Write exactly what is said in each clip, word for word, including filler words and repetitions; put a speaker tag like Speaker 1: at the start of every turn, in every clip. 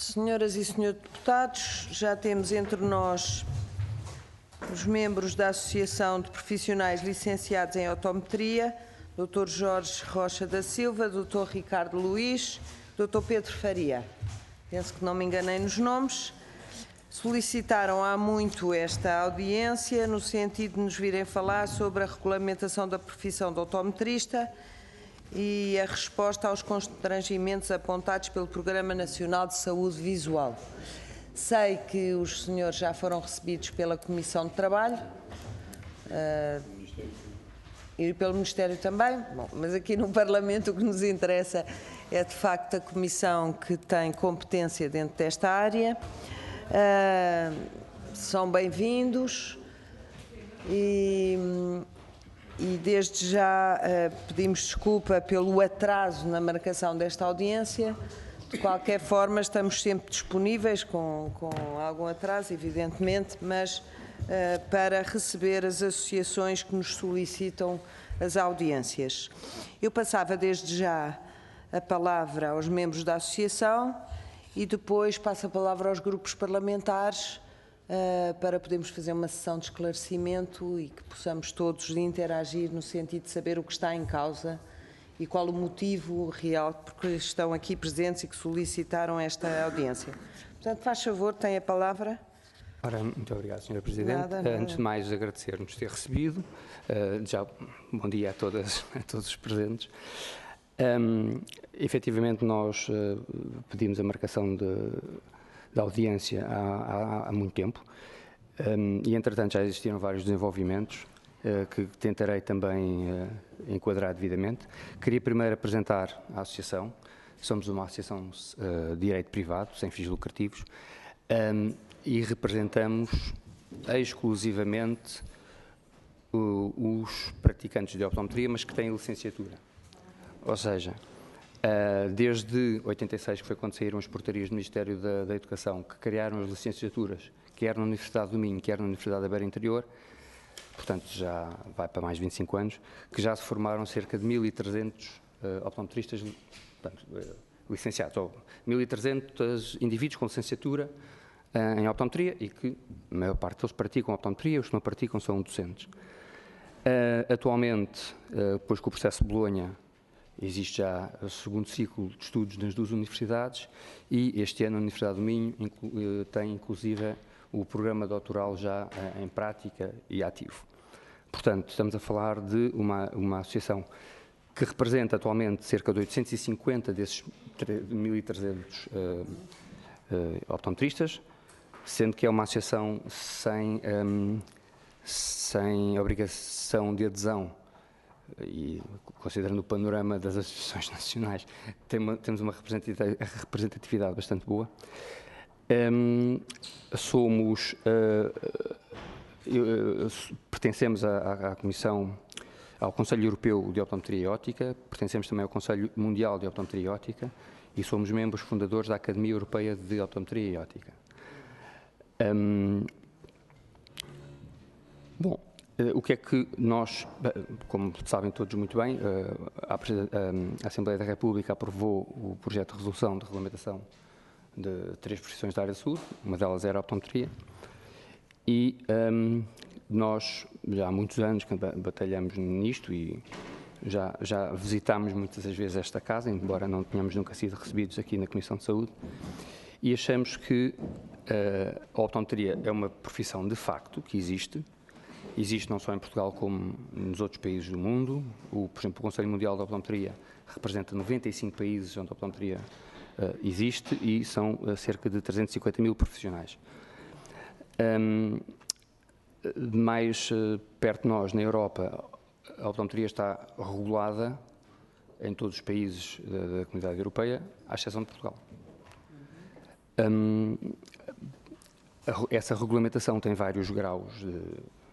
Speaker 1: Senhoras e senhores deputados, já temos entre nós os membros da Associação de Profissionais Licenciados em Optometria, doutor Jorge Rocha da Silva, doutor Ricardo Luís, doutor Pedro Faria. Penso que não me enganei nos nomes. Solicitaram há muito esta audiência no sentido de nos virem falar sobre a regulamentação da profissão de optometrista e a resposta aos constrangimentos apontados pelo Programa Nacional de Saúde Visual. Sei que os senhores já foram recebidos pela Comissão de Trabalho uh, e pelo Ministério também. Bom, mas aqui no Parlamento o que nos interessa é de facto a Comissão que tem competência dentro desta área. Uh, são bem-vindos e, e desde já uh, pedimos desculpa pelo atraso na marcação desta audiência. De qualquer forma, estamos sempre disponíveis, com, com algum atraso, evidentemente, mas uh, para receber as associações que nos solicitam as audiências. Eu passava desde já a palavra aos membros da associação e depois passo a palavra aos grupos parlamentares uh, para podermos fazer uma sessão de esclarecimento e que possamos todos interagir no sentido de saber o que está em causa e qual o motivo real porque estão aqui presentes e que solicitaram esta audiência. Portanto, faz favor, tem a palavra.
Speaker 2: Ora, muito obrigado, senhora Presidente.
Speaker 1: Nada, nada.
Speaker 2: Antes de mais, agradecer-nos ter recebido. Uh, já, bom dia a, todas, a todos os presentes. Um, efetivamente, nós uh, pedimos a marcação de, da audiência há, há, há muito tempo um, e, entretanto, já existiram vários desenvolvimentos uh, que tentarei também uh, enquadrar devidamente. Queria primeiro apresentar a associação. Somos uma associação uh, de direito privado, sem fins lucrativos, um, e representamos exclusivamente uh, os praticantes de optometria, mas que têm licenciatura. Ou seja, desde oitenta e seis, que foi quando saíram as portarias do Ministério da, da Educação, que criaram as licenciaturas, quer na Universidade do Minho, quer na Universidade da Beira Interior, portanto já vai para mais de vinte e cinco anos, que já se formaram cerca de mil e trezentos uh, optometristas portanto, uh, licenciados, ou mil e trezentos indivíduos com licenciatura uh, em optometria e que a maior parte deles praticam optometria, os que não praticam são docentes. Uh, atualmente, uh, depois que o processo de Bolonha, existe já o segundo ciclo de estudos nas duas universidades e este ano a Universidade do Minho inclu, tem inclusive o programa doutoral já em prática e ativo. Portanto, estamos a falar de uma, uma associação que representa atualmente cerca de oitocentos e cinquenta desses mil e trezentos uh, uh, optometristas, sendo que é uma associação sem, um, sem obrigação de adesão. E considerando o panorama das associações nacionais, tem uma, temos uma representatividade bastante boa. Um, somos, uh, uh, uh, pertencemos à, à Comissão, ao Conselho Europeu de Optometria e Óptica, pertencemos também ao Conselho Mundial de Optometria e Óptica e somos membros fundadores da Academia Europeia de Optometria e Óptica. Um, bom, o que é que nós, como sabem todos muito bem, a Assembleia da República aprovou o projeto de resolução de regulamentação de três profissões da área de saúde, uma delas era a optometria, e um, nós já há muitos anos que batalhamos nisto e já, já visitámos muitas das vezes esta casa, embora não tenhamos nunca sido recebidos aqui na Comissão de Saúde, e achamos que uh, a optometria é uma profissão de facto que existe. Existe não só em Portugal como nos outros países do mundo. O, por exemplo, o Conselho Mundial de Optometria representa noventa e cinco países onde a optometria uh, existe e são uh, cerca de trezentos e cinquenta mil profissionais. Um, mais uh, perto de nós, na Europa, a optometria está regulada em todos os países da, da Comunidade Europeia, à exceção de Portugal. Um, a, essa regulamentação tem vários graus de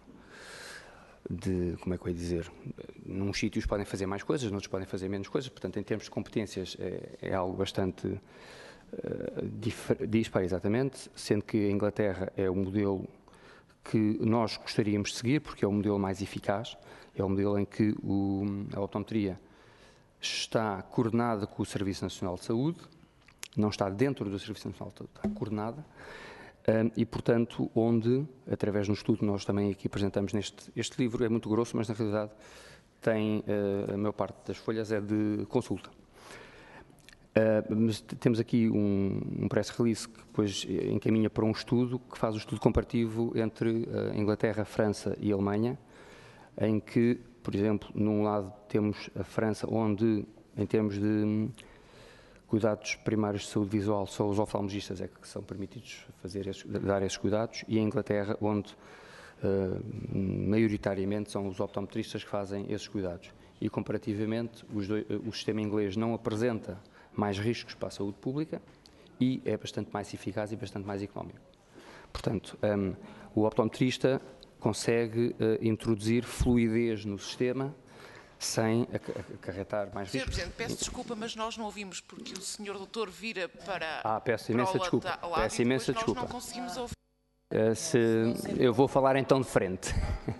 Speaker 2: de, como é que eu ia dizer, num sítios podem fazer mais coisas, noutros podem fazer menos coisas, portanto, em termos de competências, é, é algo bastante uh, dispar, exatamente, sendo que a Inglaterra é o modelo que nós gostaríamos de seguir, porque é o modelo mais eficaz, é o modelo em que o, a optometria está coordenada com o Serviço Nacional de Saúde não está dentro do Serviço Nacional de Saúde, está coordenada, um, e, portanto, onde, através de um estudo, nós também aqui apresentamos neste este livro, é muito grosso, mas na realidade tem, uh, a maior parte das folhas é de consulta. Uh, mas temos aqui um, um press release que depois encaminha para um estudo, que faz o estudo comparativo entre uh, Inglaterra, França e Alemanha, em que, por exemplo, num lado temos a França, onde, em termos de um, cuidados primários de saúde visual, só os oftalmologistas é que são permitidos fazer esses, dar esses cuidados, e a Inglaterra, onde uh, maioritariamente são os optometristas que fazem esses cuidados. E, comparativamente, os dois, o sistema inglês não apresenta mais riscos para a saúde pública e é bastante mais eficaz e bastante mais económico. Portanto, um, o optometrista consegue uh, introduzir fluidez no sistema sem acarretar mais
Speaker 3: senhor
Speaker 2: riscos.
Speaker 3: Presidente, peço desculpa, mas nós não ouvimos porque o senhor doutor vira para,
Speaker 2: ah, peço
Speaker 3: para
Speaker 2: imensa
Speaker 3: o
Speaker 2: desculpa.
Speaker 3: lado
Speaker 2: Peço
Speaker 3: e
Speaker 2: imensa
Speaker 3: depois
Speaker 2: desculpa.
Speaker 3: nós não conseguimos ouvir.
Speaker 2: Uh, se, eu vou falar então de frente.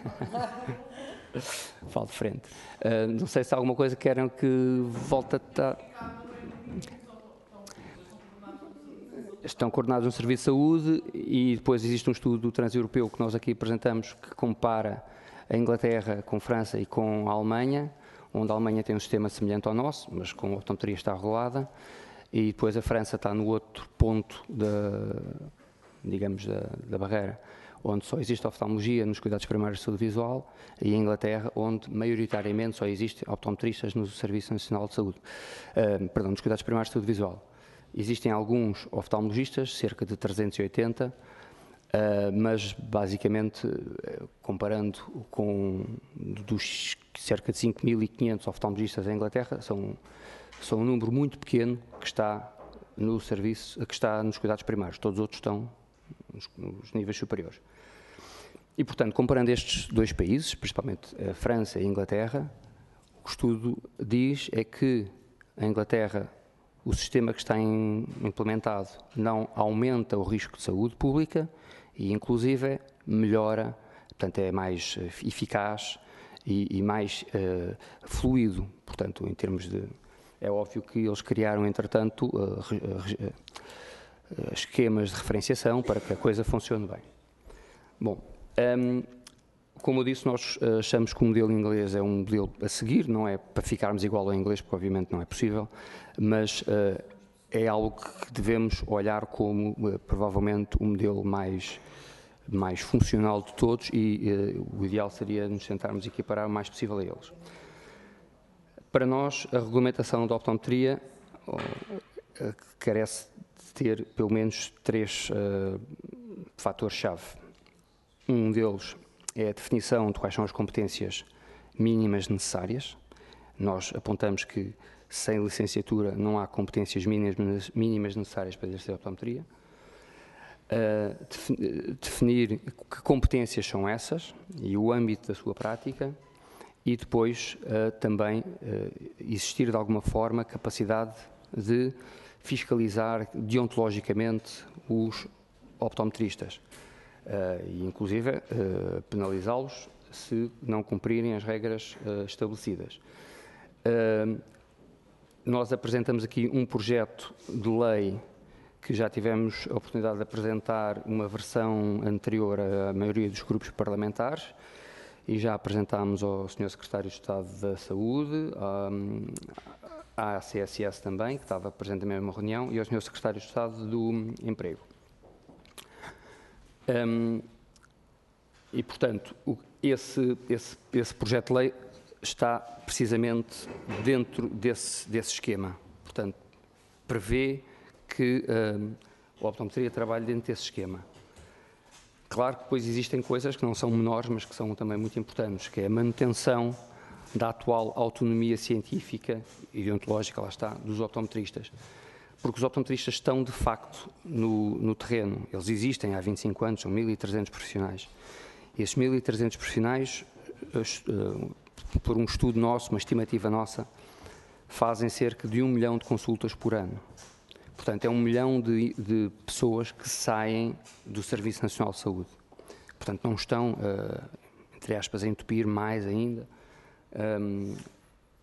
Speaker 2: Falo de frente. Uh, não sei se há alguma coisa que querem que volte a estar... Estão coordenados no Serviço de Saúde e depois existe um estudo do Transeuropeu que nós aqui apresentamos que compara a Inglaterra com a França e com a Alemanha, onde a Alemanha tem um sistema semelhante ao nosso, mas com a optometria está regulada, e depois a França está no outro ponto da, digamos, da, da barreira, onde só existe oftalmologia nos cuidados primários de saúde visual, e a Inglaterra, onde maioritariamente só existem optometristas no Serviço Nacional de Saúde, uh, perdão, nos cuidados primários de saúde visual. Existem alguns oftalmologistas, cerca de trezentos e oitenta, uh, mas basicamente, uh, comparando com dos cerca de cinco mil e quinhentos oftalmologistas em Inglaterra, são, são um número muito pequeno que está no serviço, que está nos cuidados primários. Todos os outros estão nos, nos níveis superiores. E, portanto, comparando estes dois países, principalmente a França e a Inglaterra, o que o estudo diz é que a Inglaterra, o sistema que está em, implementado não aumenta o risco de saúde pública e, inclusive, melhora, portanto, é mais uh, eficaz e, e mais uh, fluido. Portanto, em termos de... É óbvio que eles criaram, entretanto, uh, uh, uh, esquemas de referenciação para que a coisa funcione bem. Bom, um, como eu disse, nós uh, achamos que o modelo inglês é um modelo a seguir, não é para ficarmos igual ao inglês, porque obviamente não é possível, mas uh, é algo que devemos olhar como uh, provavelmente o modelo mais, mais funcional de todos e uh, o ideal seria nos tentarmos equiparar o mais possível a eles. Para nós, a regulamentação da optometria uh, uh, carece de ter pelo menos três uh, fatores-chave. Um deles é a definição de quais são as competências mínimas necessárias. Nós apontamos que sem licenciatura não há competências mínimas, mínimas necessárias para exercer a optometria. Uh, definir que competências são essas e o âmbito da sua prática e depois uh, também uh, existir de alguma forma capacidade de fiscalizar deontologicamente os optometristas. Uh, e inclusive uh, penalizá-los se não cumprirem as regras uh, estabelecidas. Uh, nós apresentamos aqui um projeto de lei que já tivemos a oportunidade de apresentar uma versão anterior à maioria dos grupos parlamentares e já apresentámos ao senhor Secretário de Estado da Saúde, à, à C S S também, que estava presente na mesma reunião, e ao senhor Secretário de Estado do Emprego. Um, e, portanto, o, esse, esse, esse projeto de lei está precisamente dentro desse, desse esquema. Portanto, prevê que um, a optometria trabalhe dentro desse esquema. Claro que depois existem coisas que não são menores, mas que são também muito importantes, que é a manutenção da atual autonomia científica e deontológica, lá está, dos optometristas. Porque os optometristas estão, de facto, no, no terreno. Eles existem há vinte e cinco anos, são mil e trezentos profissionais. E esses mil e trezentos profissionais, uh, por um estudo nosso, uma estimativa nossa, fazem cerca de um milhão de consultas por ano. Portanto, é um milhão de, de pessoas que saem do Serviço Nacional de Saúde. Portanto, não estão, uh, entre aspas, a entupir mais ainda um,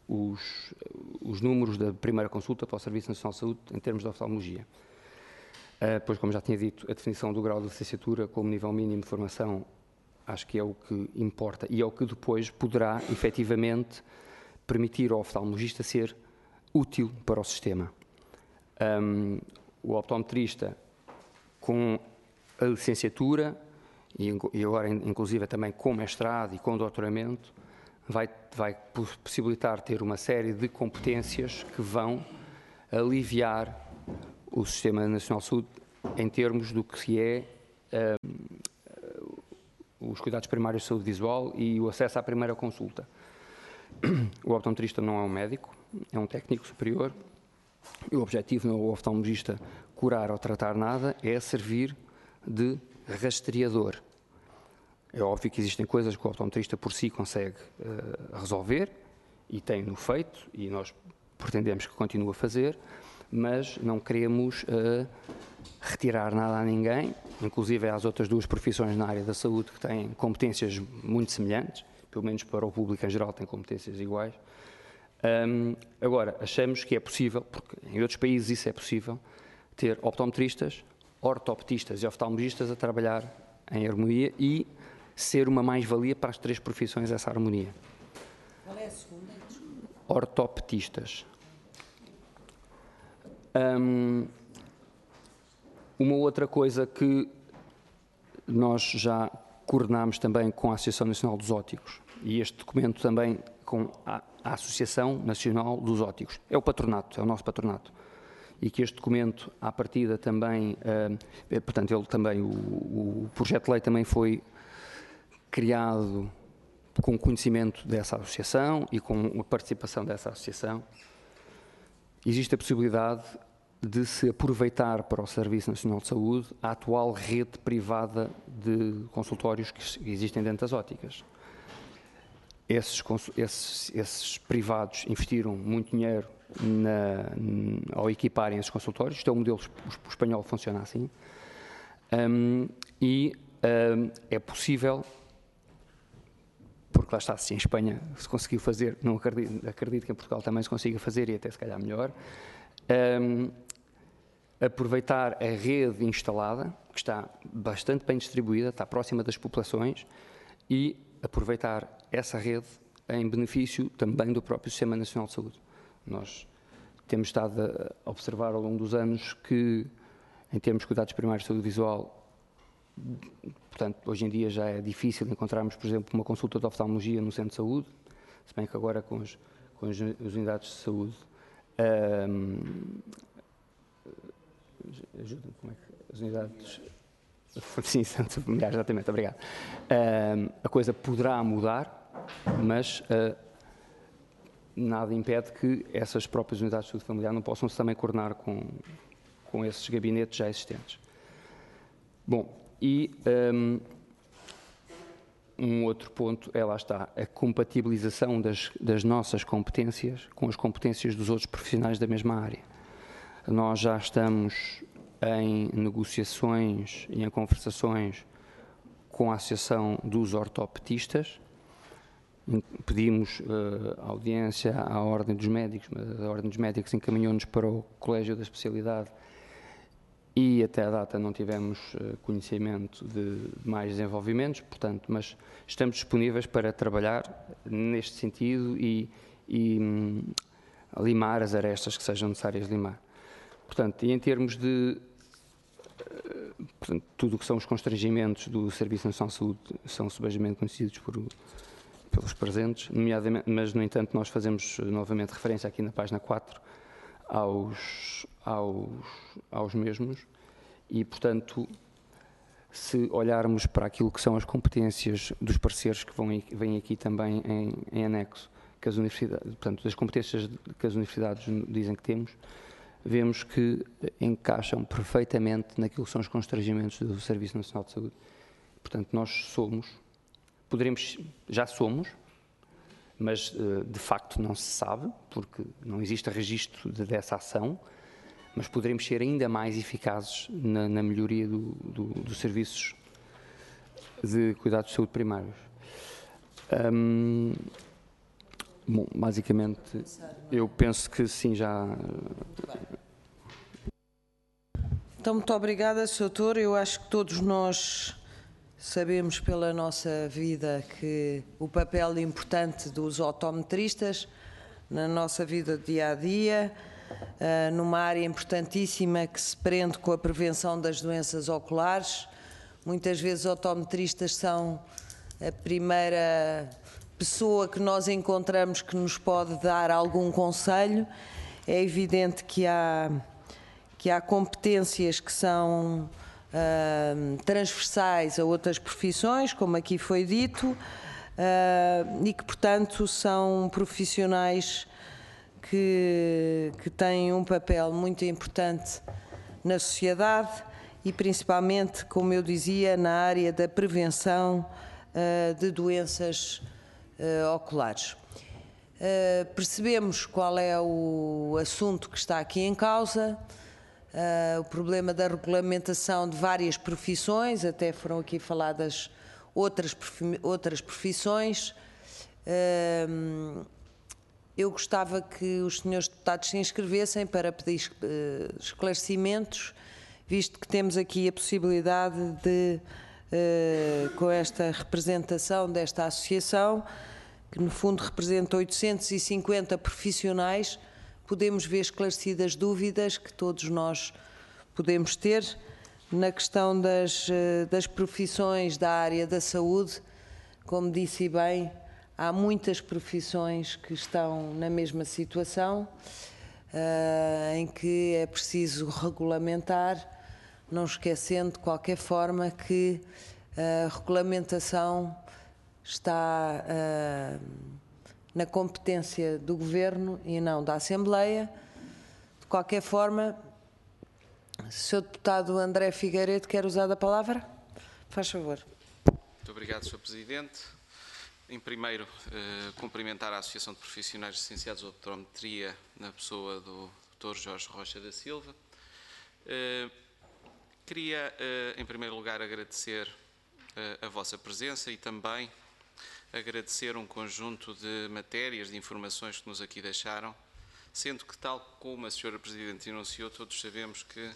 Speaker 2: os, os números da primeira consulta para o Serviço Nacional de Saúde em termos de oftalmologia. Uh, pois, como já tinha dito, a definição do grau de licenciatura como nível mínimo de formação acho que é o que importa e é o que depois poderá, efetivamente, permitir ao oftalmologista ser útil para o sistema. Um, o optometrista, com a licenciatura, e, e agora inclusive também com mestrado e com doutoramento, vai, vai possibilitar ter uma série de competências que vão aliviar o Sistema Nacional de Saúde em termos do que é um, os cuidados primários de saúde visual e o acesso à primeira consulta. O optometrista não é um médico, é um técnico superior. E o objetivo não é o oftalmologista curar ou tratar nada, é servir de rastreador. É óbvio que existem coisas que o optometrista por si consegue uh, resolver e tem-no feito e nós pretendemos que continue a fazer, mas não queremos uh, retirar nada a ninguém, inclusive às outras duas profissões na área da saúde que têm competências muito semelhantes, pelo menos para o público em geral têm competências iguais. Um, agora, achamos que é possível, porque em outros países isso é possível, ter optometristas, ortoptistas e oftalmologistas a trabalhar em harmonia e ser uma mais-valia para as três profissões essa harmonia.
Speaker 1: Qual é a segunda?
Speaker 2: Ortoptistas. Um, uma outra coisa que nós já coordenámos também com a Associação Nacional dos Ópticos, e este documento também com a, a Associação Nacional dos Ópticos, é o patronato, é o nosso patronato, e que este documento, à partida também, uh, portanto, ele também, o, o projeto de lei também foi criado com conhecimento dessa associação e com a participação dessa associação. Existe a possibilidade de se aproveitar para o Serviço Nacional de Saúde a atual rede privada de consultórios que existem dentro das ópticas. Esses, esses, esses privados investiram muito dinheiro na, ao equiparem esses consultórios. Isto é um modelo o espanhol, funciona assim. Um, e um, é possível, porque lá está, se em Espanha se conseguiu fazer, não acredito, acredito que em Portugal também se consiga fazer e até se calhar melhor, um, aproveitar a rede instalada, que está bastante bem distribuída, está próxima das populações, e aproveitar essa rede em benefício também do próprio Sistema Nacional de Saúde. Nós temos estado a observar ao longo dos anos que, em termos de cuidados primários de saúde visual, portanto, hoje em dia já é difícil encontrarmos, por exemplo, uma consulta de oftalmologia no centro de saúde, se bem que agora com, os, com as, as unidades de saúde, um, ajuda-me, como é que as unidades... Sim, santo familiar, exatamente, obrigado. Um, a coisa poderá mudar, mas uh, nada impede que essas próprias unidades de saúde familiar não possam -se também coordenar com, com esses gabinetes já existentes. Bom, e um, um outro ponto é, lá está, a compatibilização das, das nossas competências com as competências dos outros profissionais da mesma área. Nós já estamos em negociações e em conversações com a Associação dos Ortoptistas. Pedimos uh, audiência à Ordem dos Médicos, mas a Ordem dos Médicos encaminhou-nos para o Colégio da Especialidade e até à data não tivemos uh, conhecimento de, de mais desenvolvimentos, portanto, mas estamos disponíveis para trabalhar neste sentido e, e um, limar as arestas que sejam necessárias limar. Portanto, e em termos de portanto, tudo o que são os constrangimentos do Serviço Nacional de Saúde são subejamente conhecidos por, pelos presentes, nomeadamente, mas, no entanto, nós fazemos novamente referência aqui na página quatro aos, aos, aos mesmos e, portanto, se olharmos para aquilo que são as competências dos parceiros que vão, vêm aqui também em, em anexo, que as universidades, portanto, das competências que as universidades dizem que temos, vemos que encaixam perfeitamente naquilo que são os constrangimentos do Serviço Nacional de Saúde. Portanto, nós somos, poderemos, já somos, mas de facto não se sabe, porque não existe registro de, dessa ação, mas poderemos ser ainda mais eficazes na, na melhoria do, do, dos serviços de cuidados de saúde primários. Um, Bom, basicamente, eu penso que sim, já...
Speaker 1: Então, muito obrigada, senhor Doutor. Eu acho que todos nós sabemos pela nossa vida que o papel importante dos optometristas na nossa vida dia-a-dia, uh, numa área importantíssima que se prende com a prevenção das doenças oculares. Muitas vezes os optometristas são a primeira pessoa que nós encontramos que nos pode dar algum conselho. É evidente que há, que há competências que são uh, transversais a outras profissões, como aqui foi dito, uh, e que, portanto, são profissionais que, que têm um papel muito importante na sociedade e, principalmente, como eu dizia, na área da prevenção uh, de doenças uh, oculares. Uh, percebemos qual é o assunto que está aqui em causa, uh, o problema da regulamentação de várias profissões, até foram aqui faladas outras, outras profissões. Uh, eu gostava que os senhores deputados se inscrevessem para pedir uh, esclarecimentos, visto que temos aqui a possibilidade de, uh, com esta representação desta associação, que no fundo representa oitocentos e cinquenta profissionais, podemos ver esclarecidas dúvidas que todos nós podemos ter na questão das, das profissões da área da saúde. Como disse bem, há muitas profissões que estão na mesma situação, uh, em que é preciso regulamentar, não esquecendo de qualquer forma que a regulamentação está uh, na competência do Governo e não da Assembleia. De qualquer forma, senhor Deputado André Figueiredo quer usar a palavra? Faz favor.
Speaker 4: Muito obrigado, senhor Presidente. Em primeiro, eh, cumprimentar a Associação de Profissionais Licenciados em Optometria na pessoa do doutor Jorge Rocha da Silva. Eh, queria, eh, em primeiro lugar, agradecer eh, a vossa presença e também agradecer um conjunto de matérias, de informações que nos aqui deixaram, sendo que, tal como a senhora Presidente enunciou, todos sabemos que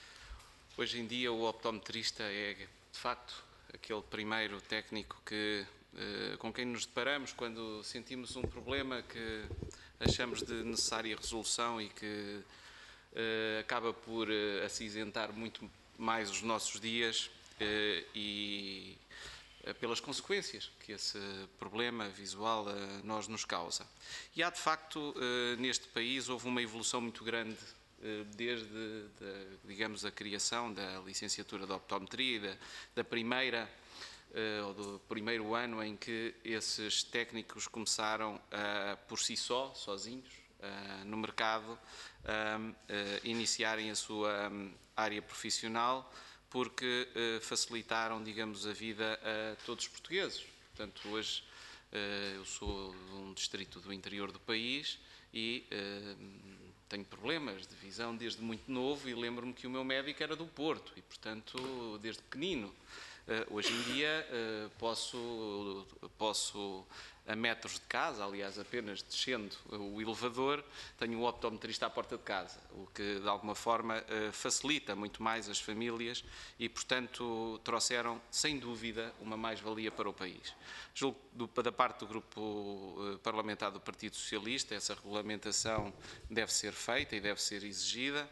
Speaker 4: hoje em dia o optometrista é, de facto, aquele primeiro técnico que, eh, com quem nos deparamos quando sentimos um problema que achamos de necessária resolução e que eh, acaba por eh, acinzentar muito mais os nossos dias eh, e pelas consequências que esse problema visual a nós nos causa. E há, de facto, neste país houve uma evolução muito grande desde, digamos, a criação da licenciatura de optometria e da, da primeira, ou do primeiro ano em que esses técnicos começaram a, por si só, sozinhos, no mercado, a iniciarem a sua área profissional, porque eh, facilitaram, digamos, a vida a todos os portugueses. Portanto, hoje eh, eu sou de um distrito do interior do país e eh, tenho problemas de visão desde muito novo e lembro-me que o meu médico era do Porto e, portanto, desde pequenino. Eh, hoje em dia eh, posso, posso, a metros de casa, aliás, apenas descendo o elevador, tenho um optometrista à porta de casa, o que, de alguma forma, facilita muito mais as famílias e, portanto, trouxeram, sem dúvida, uma mais-valia para o país. Julgo, do, da parte do Grupo Parlamentar do Partido Socialista, essa regulamentação deve ser feita e deve ser exigida,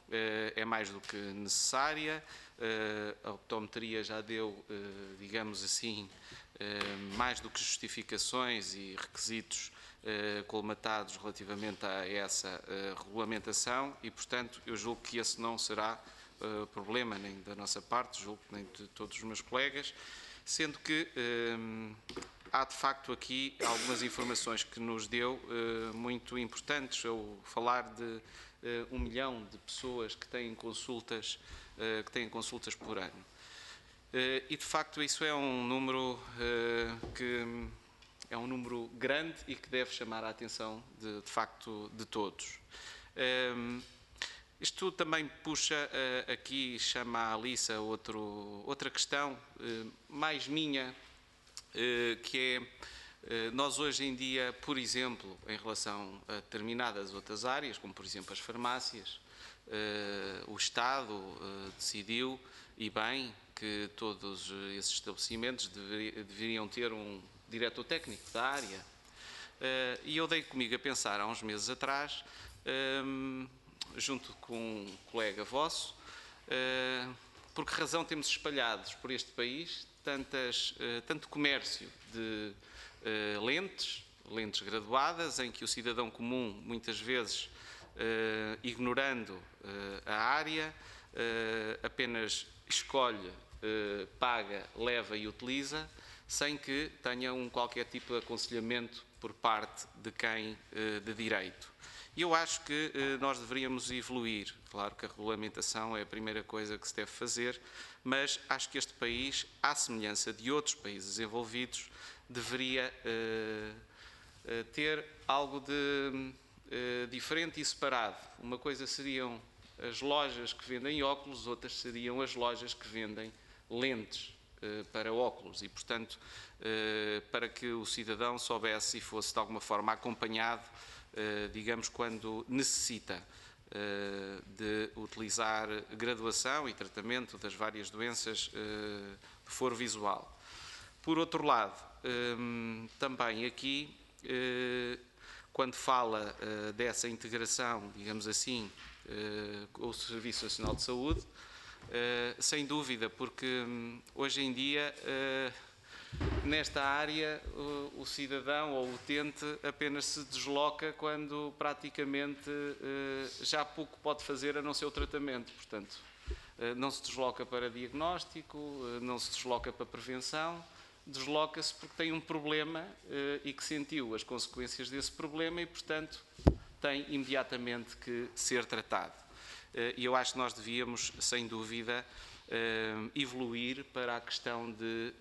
Speaker 4: é mais do que necessária. A optometria já deu, digamos assim, mais do que justificações e requisitos eh, colmatados relativamente a essa eh, regulamentação e, portanto, eu julgo que esse não será eh, problema nem da nossa parte, julgo que nem de todos os meus colegas, sendo que eh, há, de facto, aqui algumas informações que nos deu eh, muito importantes. Eu falar de eh, um milhão de pessoas que têm consultas, eh, que têm consultas por ano. Uh, e, de facto, isso é um número uh, que é um número grande e que deve chamar a atenção, de, de facto, de todos. Um, isto também puxa, uh, aqui chama a Alissa outro, outra questão, uh, mais minha, uh, que Nós hoje em dia, por exemplo, em relação a determinadas outras áreas, como por exemplo as farmácias, o Estado decidiu, e bem, que todos esses estabelecimentos deveriam ter um diretor técnico da área. E eu dei comigo a pensar há uns meses atrás, junto com um colega vosso, por que razão temos espalhados por este país tantas, tanto comércio de lentes, lentes graduadas, em que o cidadão comum, muitas vezes, ignorando a área, apenas escolhe, paga, leva e utiliza, sem que tenha um qualquer tipo de aconselhamento por parte de quem de direito. E eu acho que nós deveríamos evoluir. Claro que a regulamentação é a primeira coisa que se deve fazer, mas acho que este país, à semelhança de outros países desenvolvidos, deveria ter algo de diferente e separado. Uma coisa seriam as lojas que vendem óculos, outras seriam as lojas que vendem lentes para óculos e, portanto, para que o cidadão soubesse e fosse de alguma forma acompanhado, digamos, quando necessita de utilizar graduação e tratamento das várias doenças de foro visual. Por outro lado, também aqui, quando fala dessa integração, digamos assim, com o Serviço Nacional de Saúde, sem dúvida, porque hoje em dia, nesta área, o cidadão ou o utente apenas se desloca quando praticamente já pouco pode fazer a não ser o tratamento. Portanto, não se desloca para diagnóstico, não se desloca para prevenção, desloca-se porque tem um problema e que sentiu as consequências desse problema e, portanto, tem imediatamente que ser tratado. E eu acho que nós devíamos, sem dúvida, evoluir para a questão de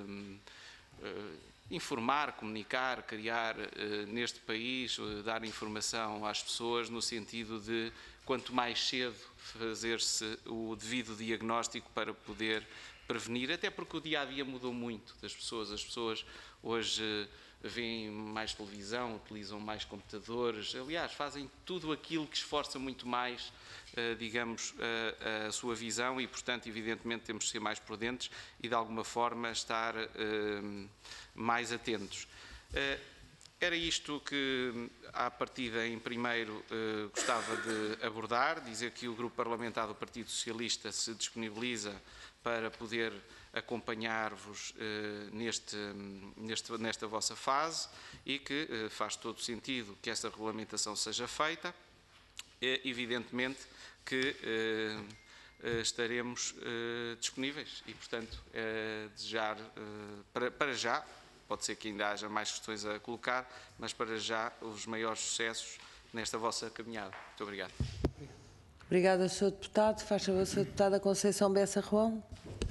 Speaker 4: informar, comunicar, criar neste país, dar informação às pessoas no sentido de, quanto mais cedo, fazer-se o devido diagnóstico para poder prevenir, até porque o dia-a-dia mudou muito das pessoas. As pessoas hoje veem mais televisão, utilizam mais computadores, aliás, fazem tudo aquilo que esforça muito mais, digamos, a, a sua visão e, portanto, evidentemente, temos de ser mais prudentes e, de alguma forma, estar mais atentos. Era isto que, à partida, em primeiro, gostava de abordar, dizer que o Grupo Parlamentar do Partido Socialista se disponibiliza para poder acompanhar-vos eh, neste, neste, nesta vossa fase e que eh, faz todo sentido que esta regulamentação seja feita. É evidentemente que eh, eh, estaremos eh, disponíveis e, portanto, eh, desejar eh, para, para já, pode ser que ainda haja mais questões a colocar, mas para já os maiores sucessos nesta vossa caminhada. Muito obrigado.
Speaker 1: Obrigada, senhor Deputado. Faz favor, senhora Deputada Conceição Bessa Roão.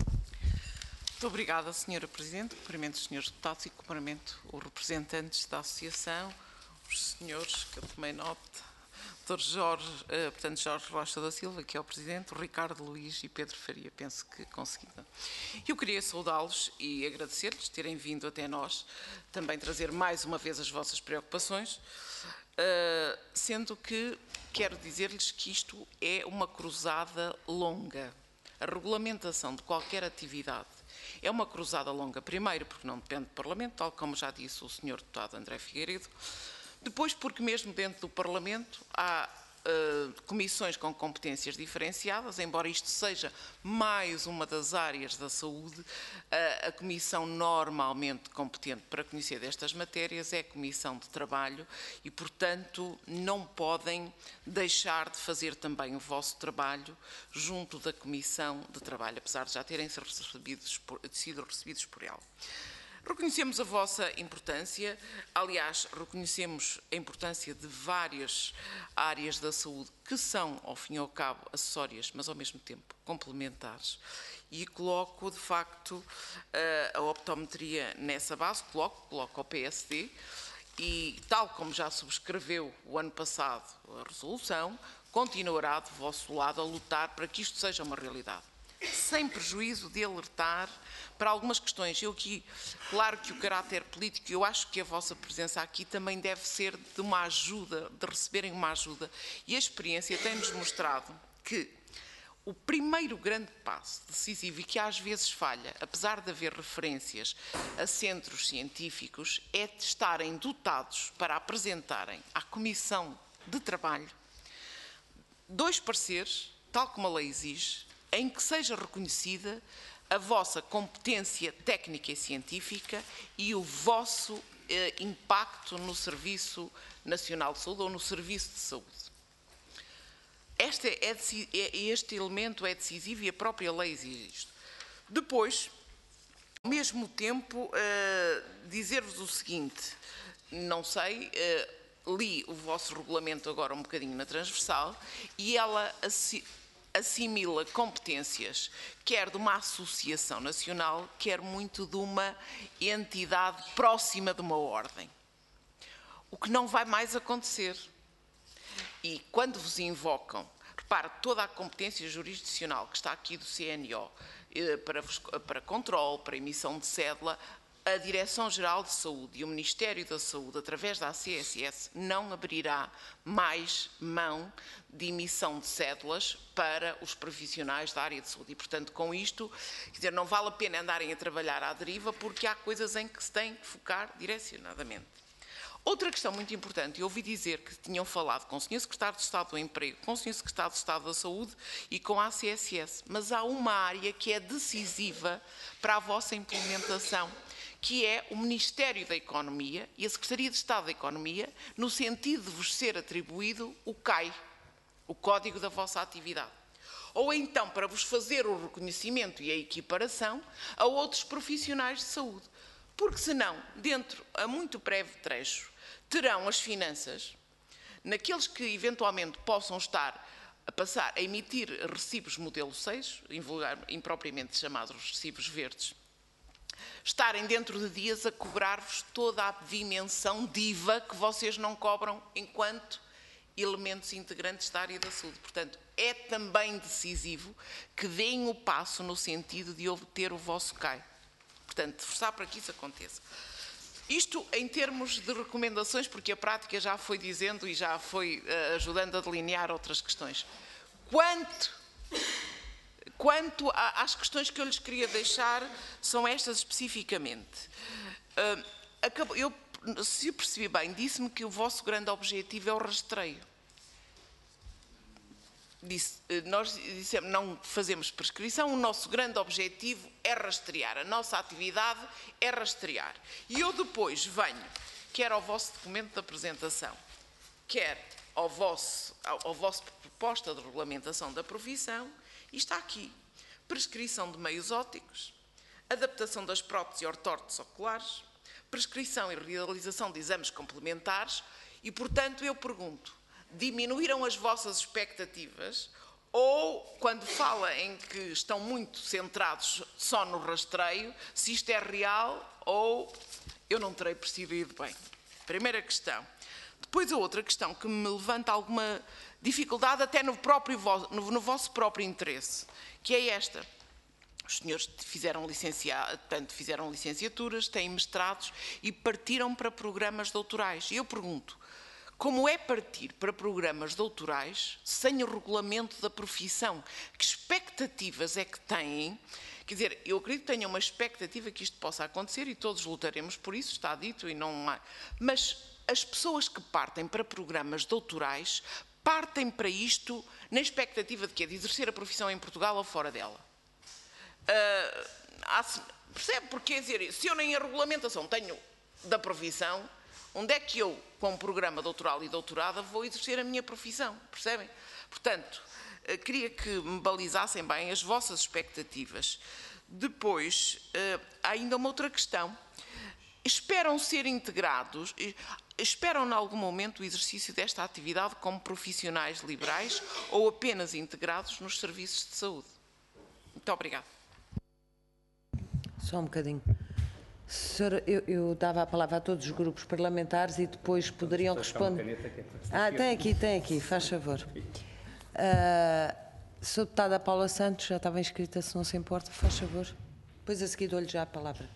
Speaker 3: Muito obrigada, senhora Presidente. Cumprimento os senhores deputados e cumprimento os representantes da Associação, os senhores que eu tomei nota, doutor Jorge, eh, portanto, Jorge Rocha da Silva, que é o Presidente, o Ricardo Luís e Pedro Faria, penso que conseguiram. Eu queria saudá-los e agradecer-lhes terem vindo até nós, também trazer mais uma vez as vossas preocupações, uh, sendo que quero dizer-lhes que isto é uma cruzada longa. A regulamentação de qualquer atividade é uma cruzada longa, primeiro porque não depende do Parlamento, tal como já disse o senhor deputado André Figueiredo, depois porque mesmo dentro do Parlamento há uh, comissões com competências diferenciadas, embora isto seja mais uma das áreas da saúde, uh, a comissão normalmente competente para conhecer destas matérias é a Comissão de Trabalho e, portanto, não podem deixar de fazer também o vosso trabalho junto da Comissão de Trabalho, apesar de já terem sido recebidos por, sido recebidos por ela. Reconhecemos a vossa importância, aliás, reconhecemos a importância de várias áreas da saúde que são, ao fim e ao cabo, acessórias, mas ao mesmo tempo complementares. E coloco, de facto, a optometria nessa base, coloco, coloco ao P S D e, tal como já subscreveu o ano passado a resolução, continuará do vosso lado a lutar para que isto seja uma realidade. sem prejuízo de alertar para algumas questões. Eu aqui, claro que o caráter político, eu acho que a vossa presença aqui também deve ser de uma ajuda, de receberem uma ajuda. E a experiência tem-nos mostrado que o primeiro grande passo decisivo, e que às vezes falha, apesar de haver referências a centros científicos, é de estarem dotados para apresentarem à Comissão de Trabalho dois pareceres, tal como a lei exige, em que seja reconhecida a vossa competência técnica e científica e o vosso eh, impacto no Serviço Nacional de Saúde ou no Serviço de Saúde. Este, é, este elemento é decisivo e a própria lei exige isto. Depois, ao mesmo tempo, uh, dizer-vos o seguinte, não sei, uh, li o vosso regulamento agora um bocadinho na transversal e ela assi assimila competências, quer de uma associação nacional, quer muito de uma entidade próxima de uma ordem. O que não vai mais acontecer. E quando vos invocam, repare, toda a competência jurisdicional que está aqui do C N O, para, para controle, para emissão de cédula, a Direção-Geral de Saúde e o Ministério da Saúde, através da A C S S, não abrirá mais mão de emissão de cédulas para os profissionais da área de saúde. E, portanto, com isto, quer dizer, não vale a pena andarem a trabalhar à deriva, porque há coisas em que se tem que focar direcionadamente. Outra questão muito importante, eu ouvi dizer que tinham falado com o senhor Secretário de Estado do Emprego, com o senhor Secretário de Estado da Saúde e com a A C S S, mas há uma área que é decisiva para a vossa implementação, que é o Ministério da Economia e a Secretaria de Estado da Economia, no sentido de vos ser atribuído o C A I, o Código da vossa atividade. Ou então para vos fazer o reconhecimento e a equiparação a outros profissionais de saúde. Porque senão, dentro, a muito breve trecho, terão as finanças, naqueles que eventualmente possam estar a passar a emitir recibos modelo seis, impropriamente chamados recibos verdes, estarem dentro de dias a cobrar-vos toda a dimensão D I V A que vocês não cobram enquanto elementos integrantes da área da saúde. Portanto, é também decisivo que deem o passo no sentido de obter o vosso C A I. Portanto, forçar para que isso aconteça. Isto em termos de recomendações, porque a prática já foi dizendo e já foi uh, ajudando a delinear outras questões. Quanto, quanto a, às questões que eu lhes queria deixar, são estas especificamente. Uh, acabou, eu, se percebi bem, disse-me que o vosso grande objetivo é o rastreio. Disse, nós dissemos, não fazemos prescrição, o nosso grande objetivo é rastrear, a nossa atividade é rastrear. E eu depois venho, quer ao vosso documento de apresentação, quer ao vosso, ao, ao vosso proposta de regulamentação da profissão, e está aqui, prescrição de meios ópticos, adaptação das próteses e ortóteses oculares, prescrição e realização de exames complementares, e, portanto, eu pergunto, diminuíram as vossas expectativas ou, quando fala em que estão muito centrados só no rastreio, se isto é real ou eu não terei percebido bem? Primeira questão. Depois a outra questão que me levanta alguma dificuldade até no, próprio, no, no vosso próprio interesse, que é esta. Os senhores fizeram, licencia, portanto, fizeram licenciaturas, têm mestrados e partiram para programas doutorais. E eu pergunto, como é partir para programas doutorais sem o regulamento da profissão? Que expectativas é que têm? Quer dizer, eu acredito que tenham uma expectativa que isto possa acontecer e todos lutaremos por isso, está dito e não há. Mas as pessoas que partem para programas doutorais partem para isto na expectativa de quê? De exercer a profissão em Portugal ou fora dela. Uh, há, percebe? Porque, quer dizer, se eu nem a regulamentação tenho da profissão, onde é que eu, com um programa doutoral e doutorada, vou exercer a minha profissão, percebem? Portanto, queria que me balizassem bem as vossas expectativas. Depois, há ainda uma outra questão. Esperam ser integrados, esperam em algum momento o exercício desta atividade como profissionais liberais ou apenas integrados nos serviços de saúde? Muito obrigada.
Speaker 1: Só um bocadinho. Senhora, eu, eu dava a palavra a todos os grupos parlamentares e depois poderiam responder. Ah, tem aqui, tem aqui, faz favor. Uh, Sou deputada Paula Santos, já estava inscrita, se não se importa, faz favor. Depois a seguir dou-lhe já a palavra.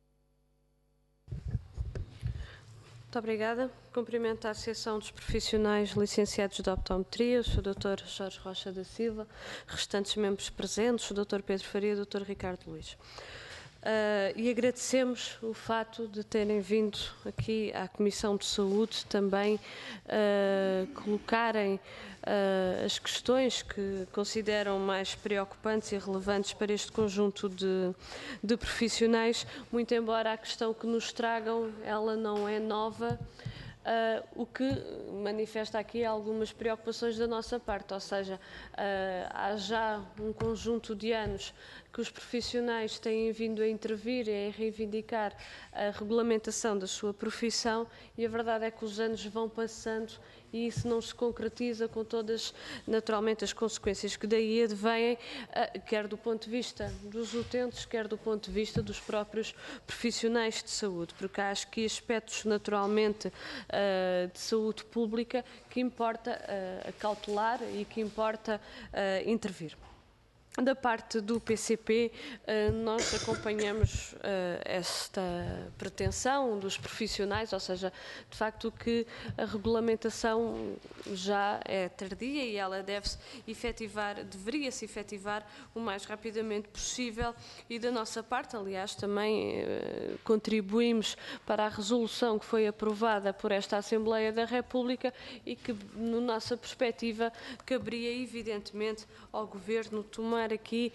Speaker 5: Muito obrigada. Cumprimento a Associação dos Profissionais Licenciados de Optometria, o senhor doutor Jorge Rocha da Silva, restantes membros presentes, o doutor Pedro Faria e o doutor Ricardo Luís. Uh, e agradecemos o fato de terem vindo aqui à Comissão de Saúde também uh, colocarem uh, as questões que consideram mais preocupantes e relevantes para este conjunto de, de profissionais, muito embora a questão que nos tragam, ela não é nova. Uh, o que manifesta aqui algumas preocupações da nossa parte, ou seja, uh, há já um conjunto de anos que os profissionais têm vindo a intervir e a reivindicar a regulamentação da sua profissão e a verdade é que os anos vão passando e isso não se concretiza com todas, naturalmente, as consequências que daí advêm, quer do ponto de vista dos utentes, quer do ponto de vista dos próprios profissionais de saúde, porque acho que aspectos, naturalmente, de saúde pública que importa acautelar e que importa intervir. Da parte do P C P, nós acompanhamos esta pretensão dos profissionais, ou seja, de facto que a regulamentação já é tardia e ela deve-se efetivar, deveria-se efetivar o mais rapidamente possível e da nossa parte, aliás, também contribuímos para a resolução que foi aprovada por esta Assembleia da República e que, na nossa perspectiva, caberia evidentemente ao Governo tomar aqui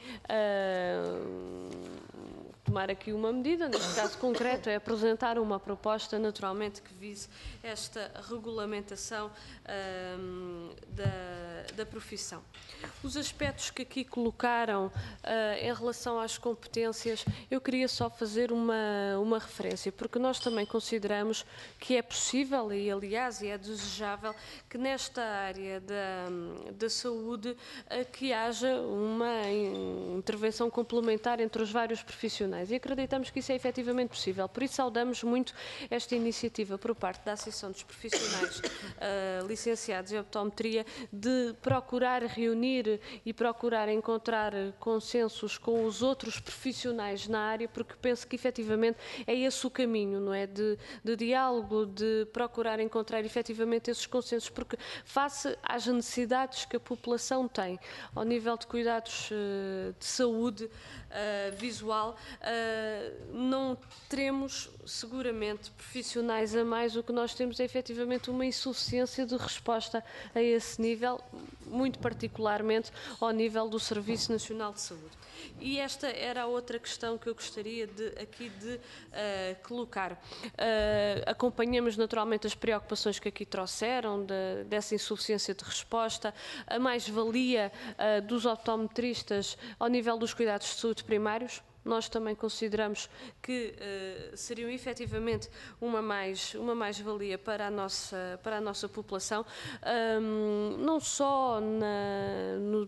Speaker 5: uh, tomar aqui uma medida, neste caso concreto é apresentar uma proposta naturalmente que vise esta regulamentação uh, da, da profissão. Os aspectos que aqui colocaram uh, em relação às competências, eu queria só fazer uma, uma referência, porque nós também consideramos que é possível e aliás é desejável que nesta área da, da saúde uh, que haja uma intervenção complementar entre os vários profissionais e acreditamos que isso é efetivamente possível. Por isso saudamos muito esta iniciativa por parte da Associação dos Profissionais uh, Licenciados em Optometria de procurar reunir e procurar encontrar consensos com os outros profissionais na área, porque penso que efetivamente é esse o caminho, não é? De, de diálogo, de procurar encontrar efetivamente esses consensos, porque face às necessidades que a população tem ao nível de cuidados uh, de saúde uh, visual, uh, não teremos seguramente profissionais a mais, o que nós temos é efetivamente uma insuficiência de resposta a esse nível, muito particularmente ao nível do Serviço Nacional de Saúde. E esta era a outra questão que eu gostaria de, aqui de uh, colocar. Uh, acompanhamos naturalmente as preocupações que aqui trouxeram, de, dessa insuficiência de resposta, a mais-valia uh, dos optometristas ao nível dos cuidados de saúde primários. Nós também consideramos que uh, seriam efetivamente uma mais uma mais-valia para a nossa para a nossa população, um, não só na, no,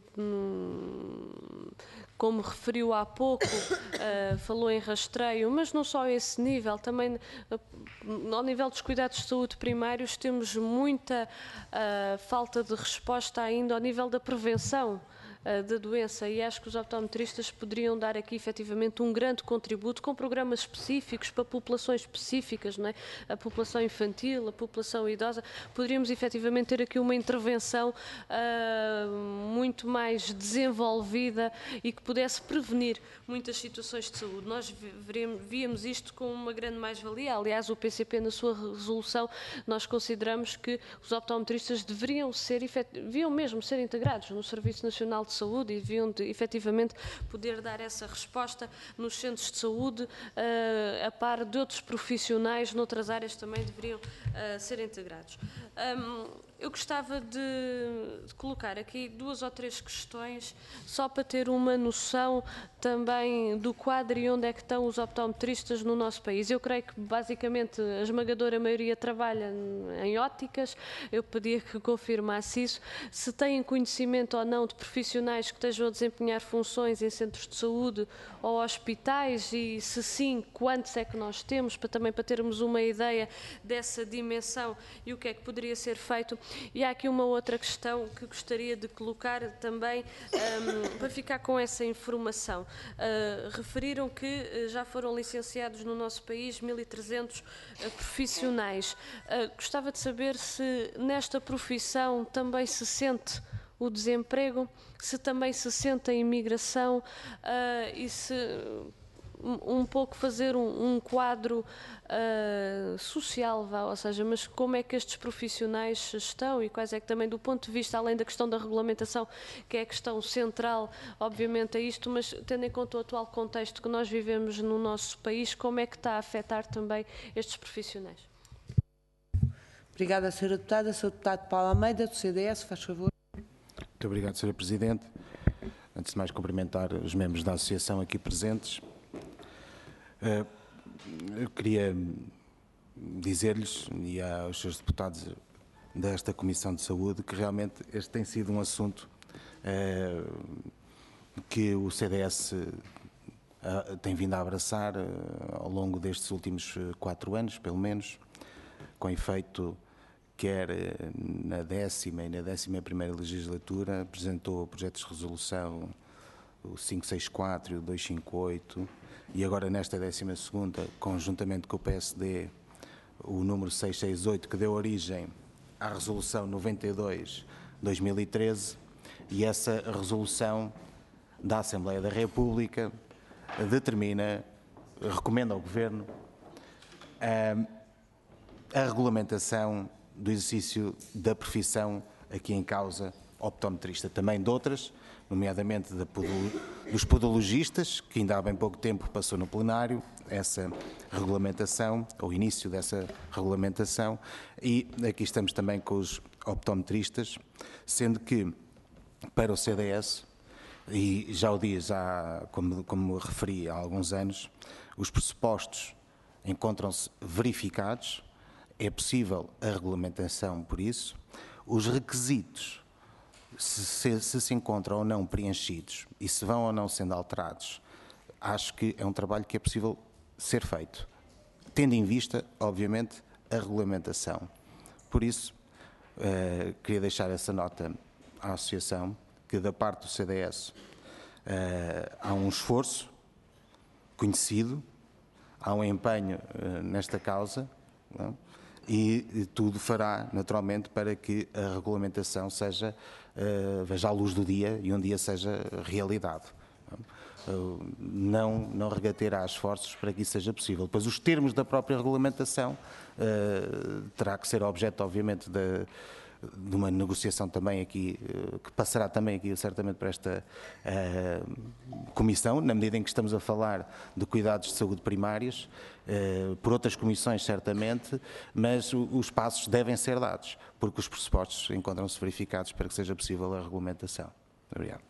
Speaker 5: no, como referiu há pouco, uh, falou em rastreio, mas não só a esse nível, também uh, ao nível dos cuidados de saúde primários temos muita uh, falta de resposta ainda ao nível da prevenção da doença e acho que os optometristas poderiam dar aqui efetivamente um grande contributo com programas específicos para populações específicas, não é? A população infantil, a população idosa, poderíamos efetivamente ter aqui uma intervenção uh, muito mais desenvolvida e que pudesse prevenir muitas situações de saúde. Nós víamos isto com uma grande mais-valia, aliás o P C P na sua resolução nós consideramos que os optometristas deveriam ser, deviam mesmo ser integrados no Serviço Nacional de Saúde e deviam de, efetivamente poder dar essa resposta nos centros de saúde, uh, a par de outros profissionais noutras áreas também deveriam uh, ser integrados. Um, eu gostava de, de colocar aqui duas ou três questões só para ter uma noção também do quadro e onde é que estão os optometristas no nosso país. Eu creio que basicamente a esmagadora maioria trabalha em ópticas, eu pedia que confirmasse isso, se têm conhecimento ou não de profissionais que estejam a desempenhar funções em centros de saúde ou hospitais e se sim, quantos é que nós temos, para também para termos uma ideia dessa dimensão e o que é que poderia ser feito. E há aqui uma outra questão que gostaria de colocar também um, para ficar com essa informação. Uh, referiram que uh, já foram licenciados no nosso país mil e trezentos uh, profissionais. Uh, gostava de saber se nesta profissão também se sente o desemprego, se também se sente a imigração uh, e se um, um pouco fazer um, um quadro uh, social, vá, ou seja, mas como é que estes profissionais estão e quais é que também do ponto de vista, além da questão da regulamentação, que é a questão central, obviamente, a isto, mas tendo em conta o atual contexto que nós vivemos no nosso país, como é que está a afetar também estes profissionais?
Speaker 1: Obrigada, senhora Deputada. senhor Deputado Paulo Almeida, do C D S, faz favor.
Speaker 6: Muito obrigado, senhora Presidente. Antes de mais, cumprimentar os membros da Associação aqui presentes. Eu queria dizer-lhes e aos senhores deputados desta Comissão de Saúde que realmente este tem sido um assunto que o C D S tem vindo a abraçar ao longo destes últimos quatro anos, pelo menos, com efeito quer na décima e na décima primeira legislatura, apresentou projetos de resolução o quinhentos e sessenta e quatro e o duzentos e cinquenta e oito, e agora nesta décima segunda, conjuntamente com o P S D, o número seiscentos e sessenta e oito, que deu origem à resolução noventa e dois de dois mil e treze, e essa resolução da Assembleia da República determina, recomenda ao Governo a, a regulamentação do exercício da profissão aqui em causa optometrista, também de outras, nomeadamente da podolo, dos podologistas, que ainda há bem pouco tempo passou no plenário essa regulamentação, ou início dessa regulamentação, e aqui estamos também com os optometristas, sendo que para o C D S, e já o diz, há, como, como referi há alguns anos, os pressupostos encontram-se verificados, é possível a regulamentação por isso, os requisitos, se se, se se encontram ou não preenchidos e se vão ou não sendo alterados, acho que é um trabalho que é possível ser feito, tendo em vista, obviamente, a regulamentação. Por isso, eh, queria deixar essa nota à Associação, que da parte do C D S eh, há um esforço conhecido, há um empenho eh, nesta causa, não? E, e tudo fará, naturalmente, para que a regulamentação seja, uh, veja a luz do dia e um dia seja realidade. Uh, não, não regateará esforços para que isso seja possível. Depois, os termos da própria regulamentação uh, terá que ser objeto, obviamente, de, de uma negociação também aqui, uh, que passará também aqui, certamente, para esta uh, comissão, na medida em que estamos a falar de cuidados de saúde primários, Uh, por outras comissões, certamente, mas o, os passos devem ser dados, porque os pressupostos encontram-se verificados para que seja possível a regulamentação. Muito obrigado.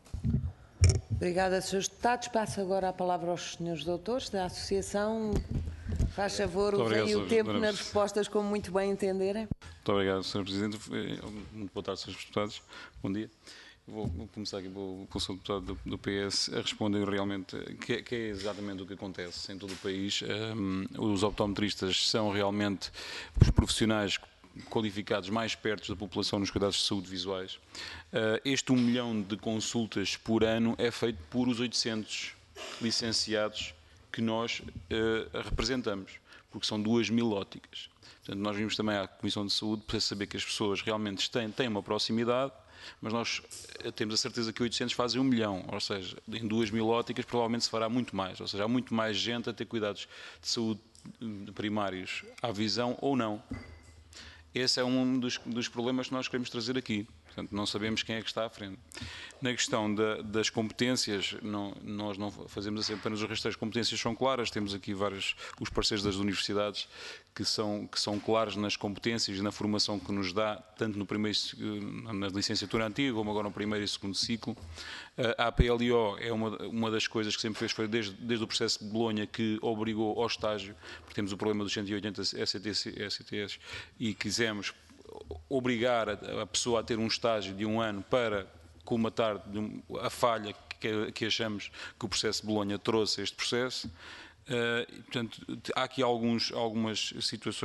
Speaker 1: Obrigada, senhores deputados. Passo agora a palavra aos senhores doutores da Associação. Faz favor, usem o tempo nas respostas como muito bem entenderem.
Speaker 7: Muito obrigado, senhor Presidente. Muito boa tarde, senhores deputados. Bom dia. Vou começar aqui com o senhor deputado do, do P S a responder realmente que, que é exatamente o que acontece em todo o país. Um, os optometristas são realmente os profissionais qualificados mais perto da população nos cuidados de saúde visuais. Uh, este um milhão de consultas por ano é feito por os oitocentos licenciados que nós uh, representamos, porque são duas mil óticas. Portanto, nós vimos também à Comissão de Saúde para saber que as pessoas realmente têm, têm uma proximidade, mas nós temos a certeza que oitocentos fazem um milhão, ou seja, em duas mil óticas provavelmente se fará muito mais, ou seja, há muito mais gente a ter cuidados de saúde primários à visão ou não. Esse é um dos, dos problemas que nós queremos trazer aqui. Portanto, não sabemos quem é que está à frente. Na questão da, das competências, não, nós não fazemos assim apenas os restos das competências são claras, temos aqui vários, os parceiros das universidades que são, que são claros nas competências e na formação que nos dá, tanto no primeiro, na licenciatura antiga, como agora no primeiro e segundo ciclo. A A P L I O é uma, uma das coisas que sempre fez, foi desde, desde o processo de Bolonha, que obrigou ao estágio, porque temos o problema dos cento e oitenta S C T S, e quisemos obrigar a pessoa a ter um estágio de um ano para colmatar a falha que, que achamos que o processo de Bolonha trouxe a este processo. Uh, portanto, há aqui alguns, algumas situações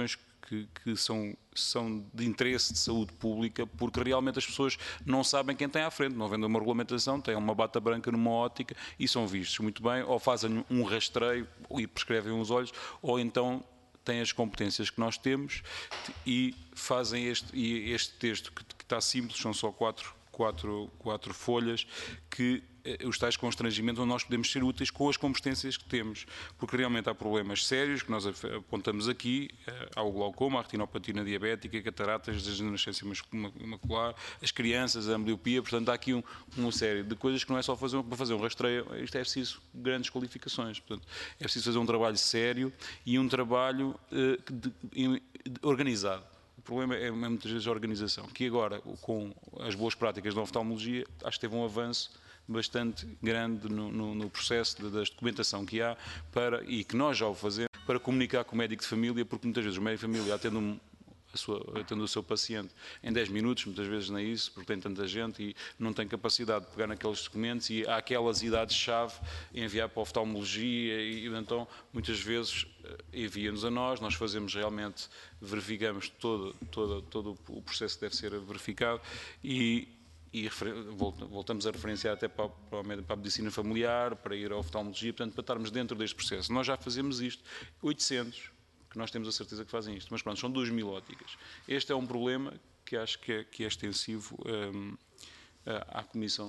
Speaker 7: que, que são, são de interesse de saúde pública, porque realmente as pessoas não sabem quem tem à frente, não havendo uma regulamentação, têm uma bata branca numa ótica e são vistos muito bem, ou fazem um rastreio e prescrevem os olhos, ou então têm as competências que nós temos e fazem este, e este texto que, que está simples, são só quatro, quatro, quatro folhas, que os tais constrangimentos onde nós podemos ser úteis com as competências que temos, porque realmente há problemas sérios que nós apontamos aqui, há o glaucoma, a retinopatia diabética, cataratas, degenerescência macular, as crianças, a ambliopia, portanto há aqui um, uma série de coisas que não é só fazer, para fazer um rastreio, isto é preciso grandes qualificações, portanto é preciso fazer um trabalho sério e um trabalho uh, de, de, de, organizado. O problema é muitas vezes a organização, que agora com as boas práticas da oftalmologia acho que teve um avanço bastante grande no, no, no processo da documentação que há para, e que nós já o fazemos, para comunicar com o médico de família, porque muitas vezes o médico de família, atende, um, a sua, atende o seu paciente em dez minutos, muitas vezes não é isso, porque tem tanta gente e não tem capacidade de pegar naqueles documentos e há aquelas idades-chave, enviar para a oftalmologia e então muitas vezes envia-nos a nós, nós fazemos realmente, verificamos todo, todo, todo o processo que deve ser verificado e e voltamos a referenciar até para a medicina familiar, para ir à oftalmologia, portanto, para estarmos dentro deste processo. Nós já fazemos isto, oitocentos, que nós temos a certeza que fazem isto, mas pronto, são duas mil óticas. Este é um problema que acho que é, que é extensivo um, à Comissão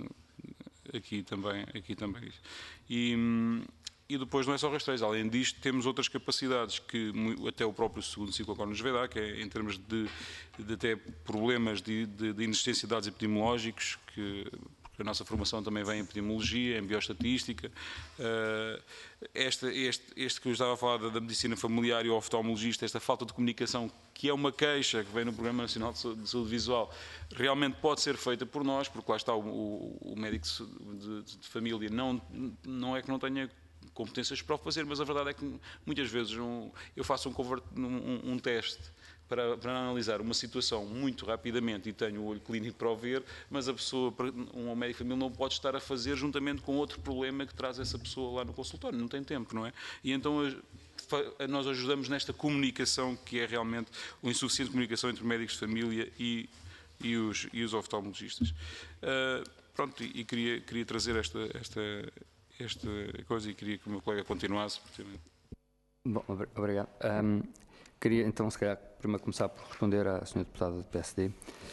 Speaker 7: aqui também. Aqui também. E, E depois não é só rastreios, além disto temos outras capacidades que até o próprio segundo ciclo agora nos vai dar, que é em termos de, de até problemas de, de, de inexistência de dados epidemiológicos, que porque a nossa formação também vem em epidemiologia, em bioestatística. Uh, este, este, este que eu estava a falar da, da medicina familiar e o oftalmologista, esta falta de comunicação, que é uma queixa que vem no Programa Nacional de Saúde, de Saúde Visual, realmente pode ser feita por nós, porque lá está o, o, o médico de, de, de família, não, não é que não tenha competências para o fazer, mas a verdade é que muitas vezes um, eu faço um, convert, um, um teste para, para analisar uma situação muito rapidamente e tenho o olho clínico para o ver, mas a pessoa, um médico de família não pode estar a fazer juntamente com outro problema que traz essa pessoa lá no consultório, não tem tempo, não é? E então nós ajudamos nesta comunicação que é realmente uma insuficiente comunicação entre médicos de família e, e, os, e os oftalmologistas. Uh, pronto, e, e queria, queria trazer esta... esta esta coisa e queria que o meu colega continuasse.
Speaker 2: Bom, obrigado. Um, queria então, se calhar, primeiro começar por responder à senhora deputada do P S D.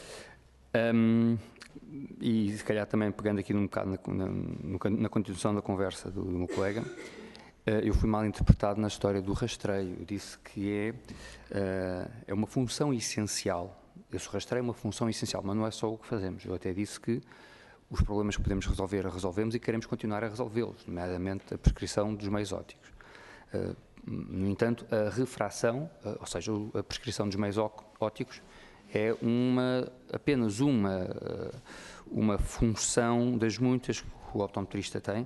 Speaker 2: Um, e se calhar também pegando aqui um bocado na, na, na continuação da conversa do, do meu colega, uh, eu fui mal interpretado na história do rastreio. Eu disse que é, uh, é uma função essencial. Esse rastreio é uma função essencial, mas não é só o que fazemos. Eu até disse que os problemas que podemos resolver, resolvemos e queremos continuar a resolvê-los, nomeadamente a prescrição dos meios ópticos. Uh, no entanto, a refração, uh, ou seja, a prescrição dos meios ópticos, é uma, apenas uma, uh, uma função das muitas que o optometrista tem.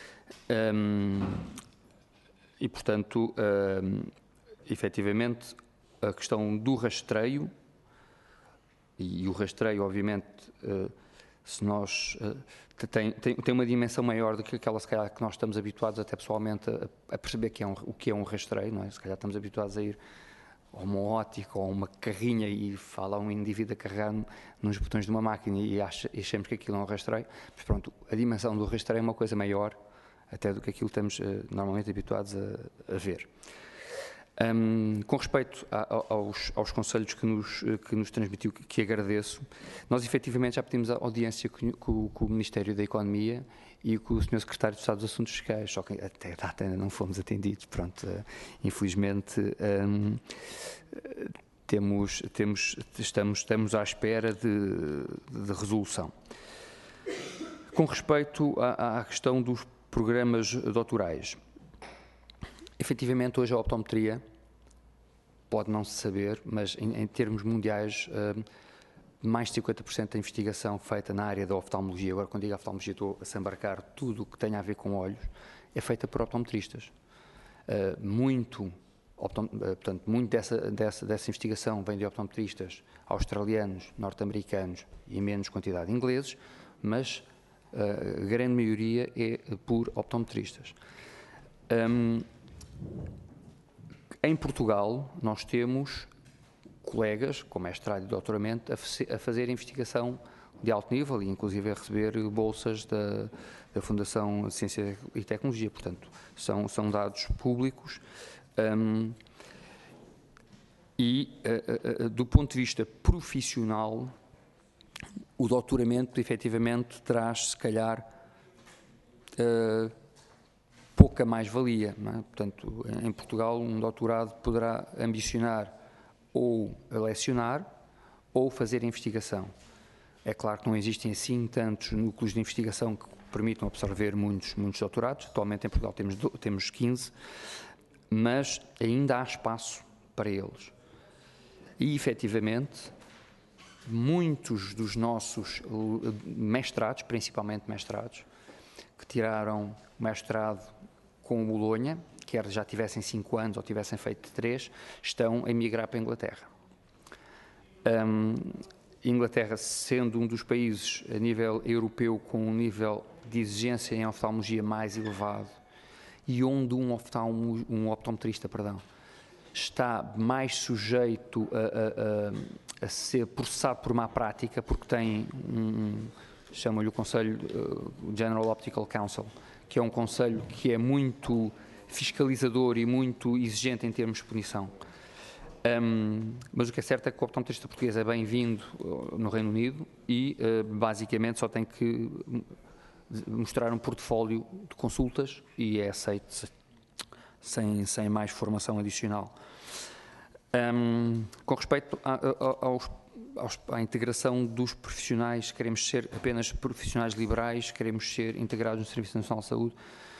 Speaker 2: Um, e, portanto, um, efetivamente, a questão do rastreio, e o rastreio, obviamente, uh, se nós, uh, tem, tem, tem uma dimensão maior do que aquela, se calhar, que nós estamos habituados até pessoalmente a, a perceber que é um, o que é um rastreio, não é? Se calhar estamos habituados a ir a uma ótica ou a uma carrinha e fala um indivíduo a carregar nos botões de uma máquina e, acha, e achamos que aquilo é um rastreio, mas pronto, a dimensão do rastreio é uma coisa maior até do que aquilo que estamos uh, normalmente habituados a, a ver. Um, com respeito a, a, aos, aos conselhos que nos, que nos transmitiu, que, que agradeço, nós efetivamente já pedimos a audiência com, com, com o Ministério da Economia e com o senhor Secretário de Estado dos Assuntos Fiscais, só que até a data ainda não fomos atendidos, pronto, uh, infelizmente um, temos, temos, estamos, estamos à espera de, de resolução. Com respeito à, à questão dos programas doutorais, efetivamente, hoje a optometria, pode não se saber, mas em, em termos mundiais, uh, mais de cinquenta por cento da investigação feita na área da oftalmologia, agora quando digo oftalmologia estou a se embarcar tudo o que tenha a ver com olhos, é feita por optometristas. Uh, muito, optom, uh, portanto, muito dessa, dessa, dessa investigação vem de optometristas australianos, norte-americanos e em menos quantidade ingleses, mas uh, a grande maioria é por optometristas. Um, Em Portugal, nós temos colegas com mestrado e doutoramento a, a fazer investigação de alto nível e inclusive a receber bolsas da, da Fundação Ciência e Tecnologia. Portanto, são, são dados públicos um, e, uh, uh, do ponto de vista profissional, o doutoramento efetivamente traz, se calhar, uh, pouca mais-valia. Não é? Portanto, em Portugal, um doutorado poderá ambicionar ou lecionar ou fazer investigação. É claro que não existem assim tantos núcleos de investigação que permitam absorver muitos, muitos doutorados. Atualmente em Portugal temos, temos quinze, mas ainda há espaço para eles. E, efetivamente, muitos dos nossos mestrados, principalmente mestrados, que tiraram mestrado com Bolonha, quer já tivessem cinco anos ou tivessem feito três, estão a migrar para a Inglaterra. Um, Inglaterra sendo um dos países a nível europeu com um nível de exigência em oftalmologia mais elevado e onde um, oftalmo, um optometrista perdão, está mais sujeito a, a, a, a ser processado por má prática, porque tem, um, chama-lhe o Conselho uh, General Optical Council, que é um conselho que é muito fiscalizador e muito exigente em termos de punição. Um, mas o que é certo é que o optometrista português é bem-vindo no Reino Unido e, uh, basicamente, só tem que mostrar um portfólio de consultas e é aceito sem, sem mais formação adicional. Um, com respeito a, a, aos, aos, à integração dos profissionais, queremos ser apenas profissionais liberais, queremos ser integrados no Serviço Nacional de Saúde.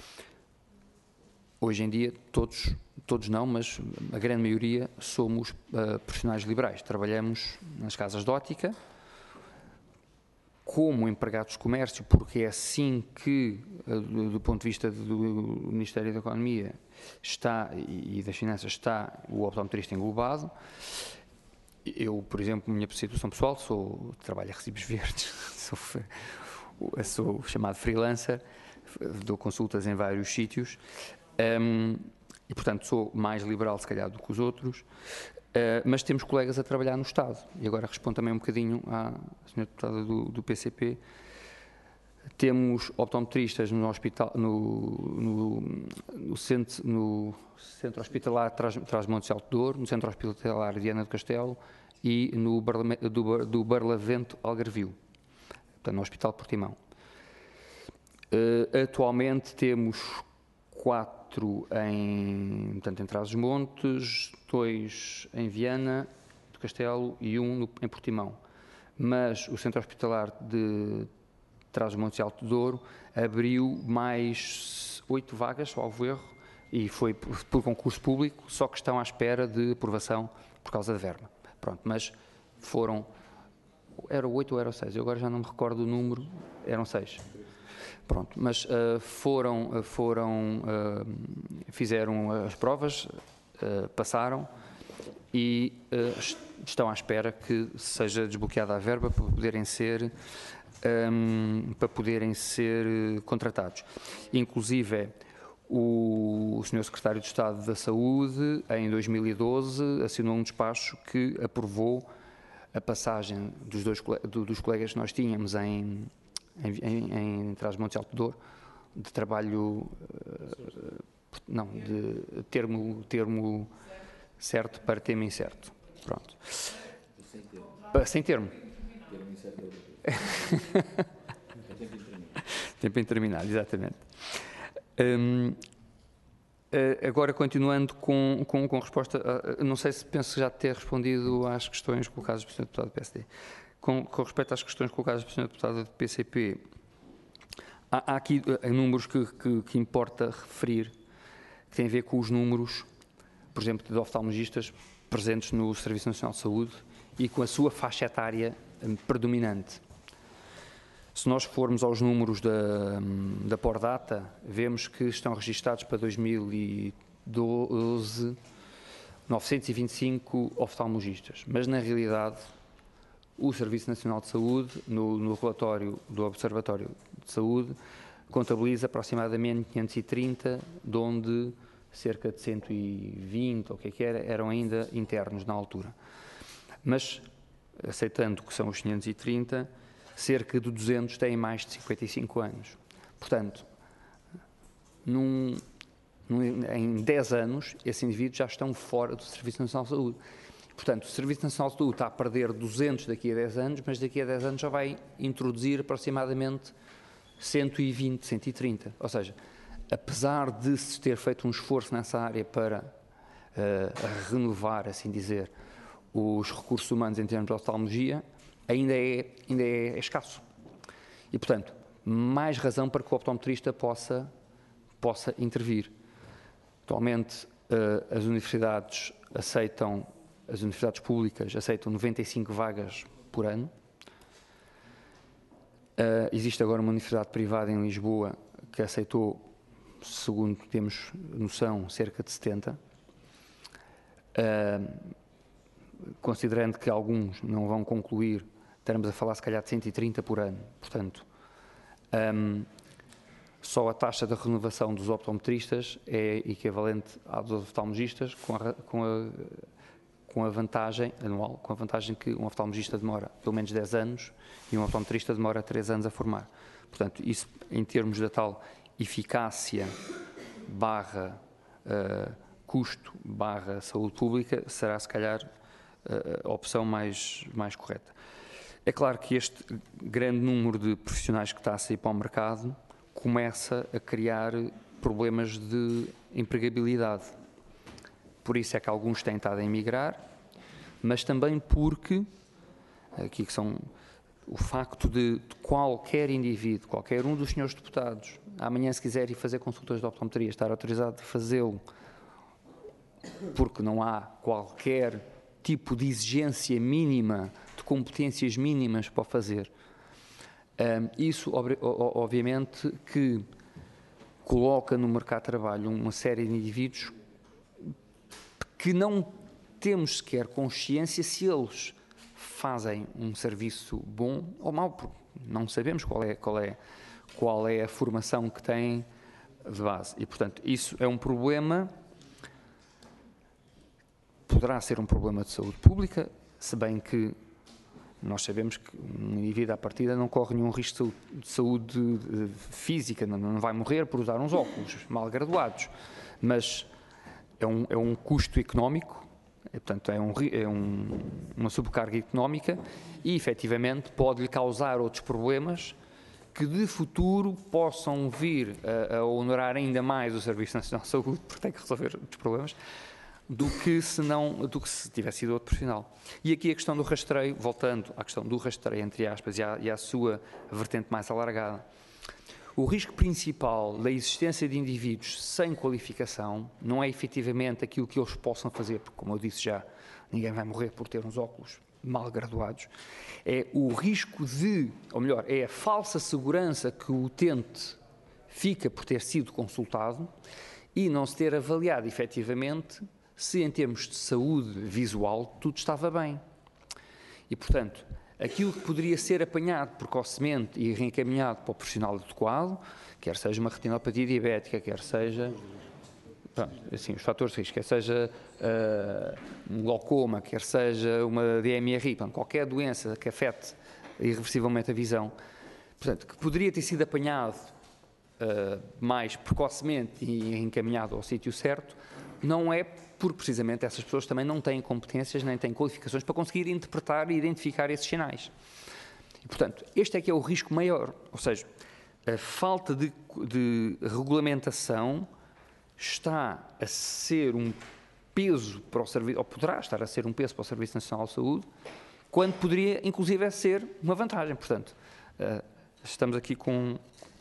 Speaker 2: Hoje em dia, todos, todos não, mas a grande maioria somos uh, profissionais liberais. Trabalhamos nas casas de óptica, como empregados de comércio, porque é assim que, uh, do, do ponto de vista do Ministério da Economia está, e, e das Finanças, está o optometrista englobado. Eu, por exemplo, minha situação pessoal, sou, trabalho a recibos verdes, sou, sou chamado freelancer, dou consultas em vários sítios. Um, e, portanto, sou mais liberal, se calhar, do que os outros, uh, mas temos colegas a trabalhar no Estado. E agora respondo também um bocadinho à senhora deputada do, do P C P. Temos optometristas no, hospital, no, no, no, centro, no Centro Hospitalar Trás-Montes de Alto Douro, no Centro Hospitalar Viana do Castelo e no Barla, do, do Barlavento Algarvio, portanto, no Hospital Portimão. Uh, atualmente temos quatro em, portanto, em Trás-os-Montes, dois em Viana do Castelo e um no, em Portimão. Mas o Centro Hospitalar de Trás-os-Montes e Alto Douro abriu mais oito vagas, salvo erro, e foi por, por concurso público, só que estão à espera de aprovação por causa da verba. Pronto, mas foram, era oito ou era seis, eu agora já não me recordo o número, eram seis. Pronto, mas uh, foram, foram uh, fizeram as provas, uh, passaram e uh, estão à espera que seja desbloqueada a verba para poderem ser, um, para poderem ser contratados. Inclusive, o, o senhor Secretário de Estado da Saúde, em dois mil e doze, assinou um despacho que aprovou a passagem dos, dois, dos colegas que nós tínhamos em em, em, em Trás-os-Montes e Alto Douro, de trabalho, uh, não, de termo, termo certo para termo incerto. Pronto. Sem termo. Uh, sem termo. Termo incerto. Tempo indeterminado, exatamente. Um, uh, agora, continuando com, com, com resposta, uh, não sei se penso já ter respondido às questões colocadas pelo senhor Deputado do P S D. Com, com respeito às questões colocadas pela senhora Deputada do P C P, há, há aqui uh, números que, que, que importa referir, que têm a ver com os números, por exemplo, de oftalmologistas presentes no Serviço Nacional de Saúde e com a sua faixa etária um, predominante. Se nós formos aos números da, um, da Pordata, vemos que estão registados para dois mil e doze novecentos e vinte e cinco oftalmologistas, mas na realidade o Serviço Nacional de Saúde, no, no relatório do Observatório de Saúde, contabiliza aproximadamente quinhentos e trinta, de onde cerca de cento e vinte, ou o que é que era, eram ainda internos na altura. Mas, aceitando que são os quinhentos e trinta, cerca de duzentos têm mais de cinquenta e cinco anos. Portanto, num, num, em dez anos, esses indivíduos já estão fora do Serviço Nacional de Saúde. Portanto, o Serviço Nacional de Saúde está a perder duzentos daqui a dez anos, mas daqui a dez anos já vai introduzir aproximadamente cento e vinte, cento e trinta. Ou seja, apesar de se ter feito um esforço nessa área para uh, renovar, assim dizer, os recursos humanos em termos de oftalmologia, ainda é, ainda é escasso. E, portanto, mais razão para que o optometrista possa, possa intervir. Atualmente, uh, as universidades aceitam, as universidades públicas aceitam noventa e cinco vagas por ano. Uh, existe agora uma universidade privada em Lisboa que aceitou, segundo temos noção, cerca de setenta. Uh, considerando que alguns não vão concluir, estaremos a falar se calhar de cento e trinta por ano. Portanto, um, só a taxa de renovação dos optometristas é equivalente à dos oftalmologistas, com a, com a, com a vantagem anual, com a vantagem que um oftalmologista demora pelo menos dez anos e um optometrista demora três anos a formar. Portanto, isso em termos da tal eficácia barra uh, custo barra saúde pública será se calhar a opção mais, mais correta. É claro que este grande número de profissionais que está a sair para o mercado começa a criar problemas de empregabilidade. Por isso é que alguns têm estado a emigrar, mas também porque, aqui que são o facto de, de qualquer indivíduo, qualquer um dos senhores deputados, amanhã se quiser ir fazer consultas de optometria, estar autorizado a fazê-lo, porque não há qualquer tipo de exigência mínima, de competências mínimas para o fazer. Um, isso, obviamente, que coloca no mercado de trabalho uma série de indivíduos que não temos sequer consciência se eles fazem um serviço bom ou mau, porque não sabemos qual é, qual é, qual é a formação que têm de base. E, portanto, isso é um problema. Poderá ser um problema de saúde pública, se bem que nós sabemos que um indivíduo à partida não corre nenhum risco de saúde física, não vai morrer por usar uns óculos mal graduados, mas é um, é um custo económico, é, portanto é, um, é um, uma subcarga económica e efetivamente pode-lhe causar outros problemas que de futuro possam vir a, a honorar ainda mais o Serviço Nacional de Saúde, porque tem que resolver outros problemas, do que se não, do que se tivesse sido outro profissional. E aqui a questão do rastreio, voltando à questão do rastreio, entre aspas, e à, e à sua vertente mais alargada. O risco principal da existência de indivíduos sem qualificação não é efetivamente aquilo que eles possam fazer, porque, como eu disse já, ninguém vai morrer por ter uns óculos mal graduados. É o risco de, ou melhor, é a falsa segurança que o utente fica por ter sido consultado e não se ter avaliado efetivamente se em termos de saúde visual tudo estava bem. E, portanto, aquilo que poderia ser apanhado precocemente e reencaminhado para o profissional adequado, quer seja uma retinopatia diabética, quer seja, pronto, assim, os fatores de risco, quer seja uh, um glaucoma, quer seja uma D M R I, pronto, qualquer doença que afete irreversivelmente a visão, portanto, que poderia ter sido apanhado uh, mais precocemente e encaminhado ao sítio certo, não é porque precisamente essas pessoas também não têm competências nem têm qualificações para conseguir interpretar e identificar esses sinais. E, portanto, este é que é o risco maior, ou seja, a falta de, de regulamentação está a ser um peso para o serviço, ou poderá estar a ser um peso para o Serviço Nacional de Saúde, quando poderia, inclusive, ser uma vantagem. Portanto, uh, estamos aqui com...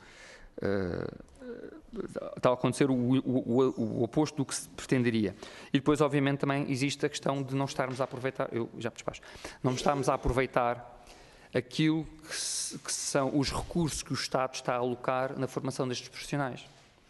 Speaker 2: Uh, está a acontecer o, o, o, o oposto do que se pretenderia. E depois, obviamente, também existe a questão de não estarmos a aproveitar, eu já me despacho, não estarmos a aproveitar aquilo que, se, que são os recursos que o Estado está a alocar na formação destes profissionais.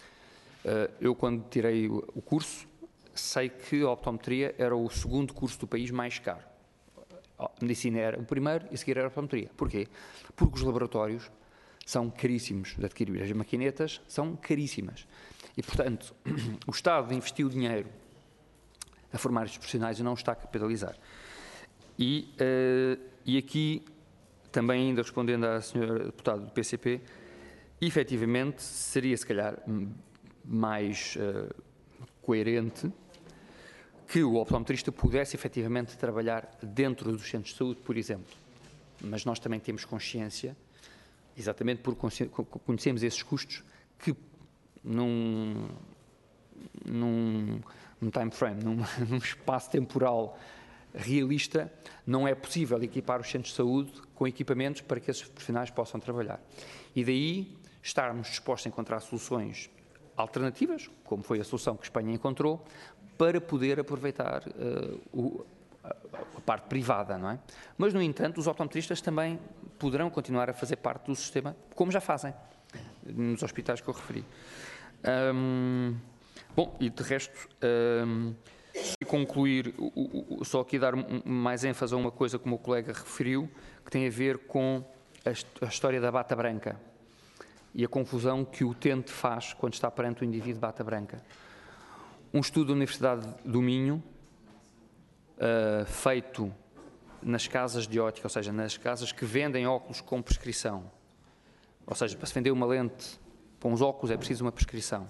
Speaker 2: Eu, quando tirei o curso, sei que a optometria era o segundo curso do país mais caro. A medicina era o primeiro e a seguir era a optometria. Porquê? Porque os laboratórios são caríssimos de adquirir. As maquinetas são caríssimas. E, portanto, o Estado investiu dinheiro a formar estes profissionais e não está a capitalizar. E, uh, e aqui, também ainda respondendo à senhora deputada do P C P, efetivamente seria, se calhar, mais uh, coerente que o optometrista pudesse efetivamente trabalhar dentro dos centros de saúde, por exemplo. Mas nós também temos consciência, exatamente por conhecemos esses custos, que num, num, num time frame, num, num espaço temporal realista, não é possível equipar os centros de saúde com equipamentos para que esses profissionais possam trabalhar. E daí estarmos dispostos a encontrar soluções alternativas, como foi a solução que a Espanha encontrou, para poder aproveitar uh, o, a, a parte privada, não é? Mas, no entanto, os optometristas também poderão continuar a fazer parte do sistema, como já fazem, nos hospitais que eu referi. Um, bom, e de resto, um, se concluir, o, o, só aqui dar mais ênfase a uma coisa que o meu colega referiu, que tem a ver com a, a história da bata branca e a confusão que o utente faz quando está perante o indivíduo de bata branca. Um estudo da Universidade do Minho, uh, feito nas casas de ótica, ou seja, nas casas que vendem óculos com prescrição, ou seja, para se vender uma lente para uns óculos é preciso uma prescrição.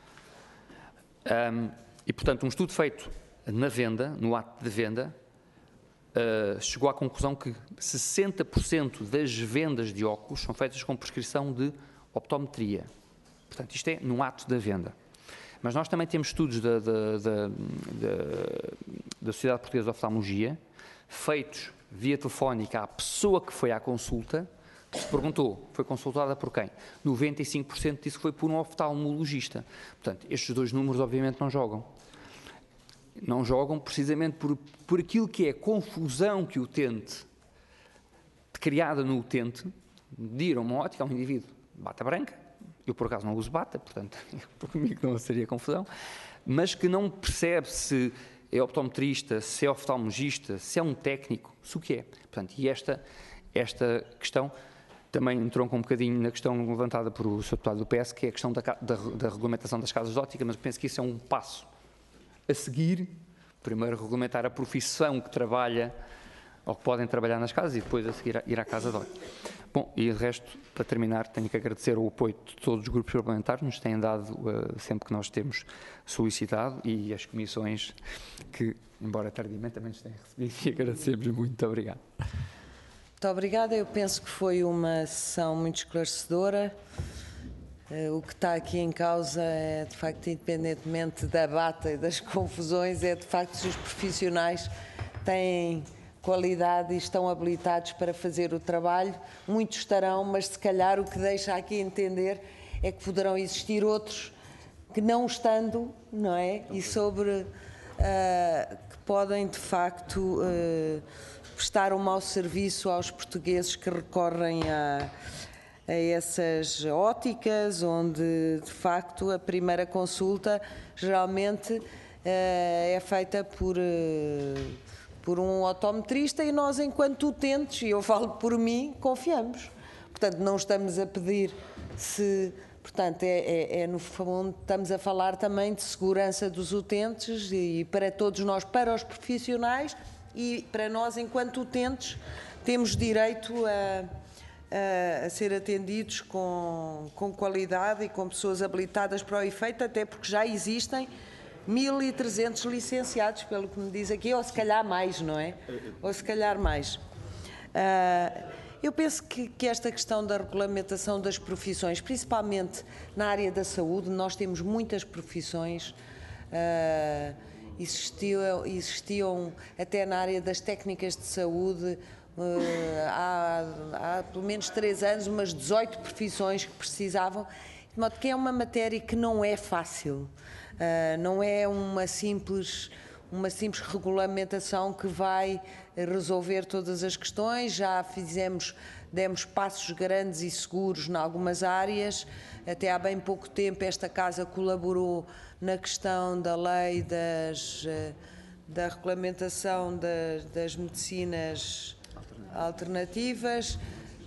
Speaker 2: Um, e, portanto, um estudo feito na venda, no ato de venda, uh, chegou à conclusão que sessenta por cento das vendas de óculos são feitas com prescrição de optometria. Portanto, isto é no ato da venda. Mas nós também temos estudos da, da, da, da, da Sociedade Portuguesa de Oftalmologia, feitos via telefónica à pessoa que foi à consulta, que se perguntou, foi consultada por quem? noventa e cinco por cento disse que foi por um oftalmologista. Portanto, estes dois números obviamente não jogam. Não jogam precisamente por, por aquilo que é a confusão que o utente, criada no utente, de ir a uma ótica a um indivíduo bata branca, eu por acaso não uso bata, portanto, comigo não seria confusão, mas que não percebe se é optometrista, se é oftalmologista, se é um técnico, se o que é. Portanto, e esta, esta questão também entronca um bocadinho na questão levantada por o senhor deputado do P S, que é a questão da, da, da regulamentação das casas de ótica, mas penso que isso é um passo a seguir. Primeiro regulamentar a profissão que trabalha ou que podem trabalhar nas casas e depois a seguir ir à casa de ótica. Bom, e de resto, para terminar, tenho que agradecer o apoio de todos os grupos parlamentares, nos têm dado uh, sempre que nós temos solicitado, e as comissões que, embora tardiamente, também nos têm recebido, e agradecemos muito. Muito obrigado.
Speaker 1: Muito obrigada. Eu penso que foi uma sessão muito esclarecedora. Uh, o que está aqui em causa é, de facto, independentemente da bata e das confusões, é de facto se os profissionais têm qualidade e estão habilitados para fazer o trabalho. Muitos estarão, mas se calhar o que deixa aqui entender é que poderão existir outros que não estando, não é? E sobre uh, que podem de facto uh, prestar um mau serviço aos portugueses que recorrem a, a essas óticas, onde de facto a primeira consulta geralmente uh, é feita por uh, por um optometrista e nós, enquanto utentes, e eu falo por mim, confiamos. Portanto, não estamos a pedir se... Portanto, é, é, é no fundo, estamos a falar também de segurança dos utentes e para todos nós, para os profissionais e para nós, enquanto utentes, temos direito a, a, a ser atendidos com, com qualidade e com pessoas habilitadas para o efeito, até porque já existem mil e trezentos licenciados, pelo que me diz aqui, ou se calhar mais, não é? Ou se calhar mais. Uh, eu penso que, que esta questão da regulamentação das profissões, principalmente na área da saúde, nós temos muitas profissões, uh, existiam, existiam até na área das técnicas de saúde, uh, há, há pelo menos três anos, umas dezoito profissões que precisavam, de modo que é uma matéria que não é fácil. Uh, não é uma simples, uma simples regulamentação que vai resolver todas as questões. Já fizemos, demos passos grandes e seguros em algumas áreas. Até há bem pouco tempo esta Casa colaborou na questão da lei das, da regulamentação das, das medicinas alternativas.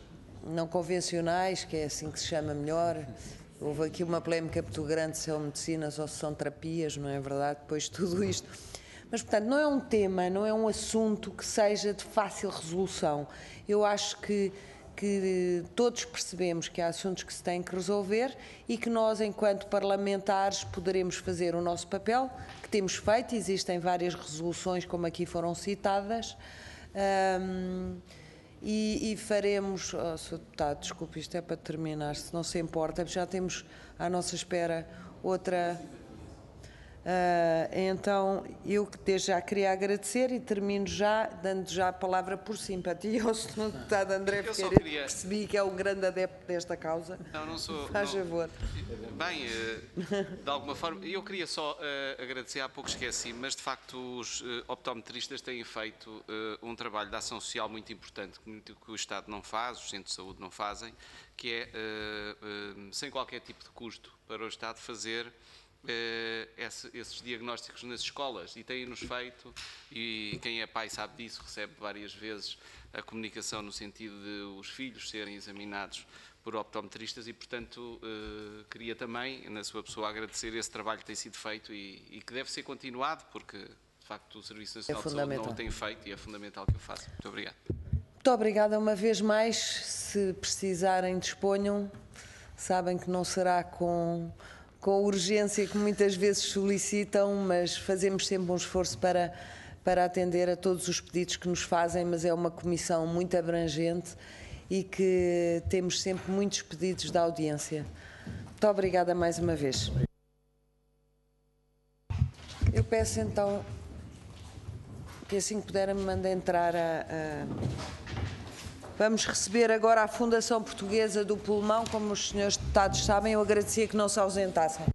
Speaker 1: não convencionais, que é assim que se chama melhor. Houve aqui uma polémica muito grande se são medicinas ou se são terapias, não é verdade? Depois de tudo isto. Mas, portanto, não é um tema, não é um assunto que seja de fácil resolução. Eu acho que, que todos percebemos que há assuntos que se têm que resolver e que nós, enquanto parlamentares, poderemos fazer o nosso papel, que temos feito. Existem várias resoluções, como aqui foram citadas. Um, E, e faremos, oh, senhor Deputado, desculpe, isto é para terminar, se não se importa, já temos à nossa espera outra. Uh, então, eu desde já queria agradecer e termino já, dando já a palavra por simpatia ao senhor Deputado André
Speaker 4: Eu só
Speaker 1: Figueiredo,
Speaker 4: queria-
Speaker 1: percebi que é um grande adepto desta causa.
Speaker 4: Não, não sou.
Speaker 1: Faz
Speaker 4: não-
Speaker 1: favor.
Speaker 4: Bem, eh, de alguma forma, eu queria só eh, agradecer, há pouco esqueci, mas de facto os eh, optometristas têm feito eh, um trabalho de ação social muito importante, que, muito- que o Estado não faz, os centros de saúde não fazem, que é, eh, eh, sem qualquer tipo de custo para o Estado, fazer eh, esse- esses diagnósticos nas escolas, e têm-nos feito, e quem é pai sabe disso, recebe várias vezes a comunicação no sentido de os filhos serem examinados por optometristas e, portanto, eh, queria também, na sua pessoa, agradecer esse trabalho que tem sido feito e, e que deve ser continuado, porque, de facto, o Serviço Nacional de Saúde não
Speaker 1: fundamental.
Speaker 4: o tem feito e é fundamental que o faça. Muito obrigado.
Speaker 1: Muito obrigada uma vez mais. Se precisarem, disponham. Sabem que não será com, com a urgência que muitas vezes solicitam, mas fazemos sempre um esforço para, para atender a todos os pedidos que nos fazem, mas é uma comissão muito abrangente e que temos sempre muitos pedidos da audiência. Muito obrigada mais uma vez. Eu peço então que assim que puderem me mandem entrar a... a... Vamos receber agora a Fundação Portuguesa do Pulmão, como os senhores deputados sabem. Eu agradecia que não se ausentassem.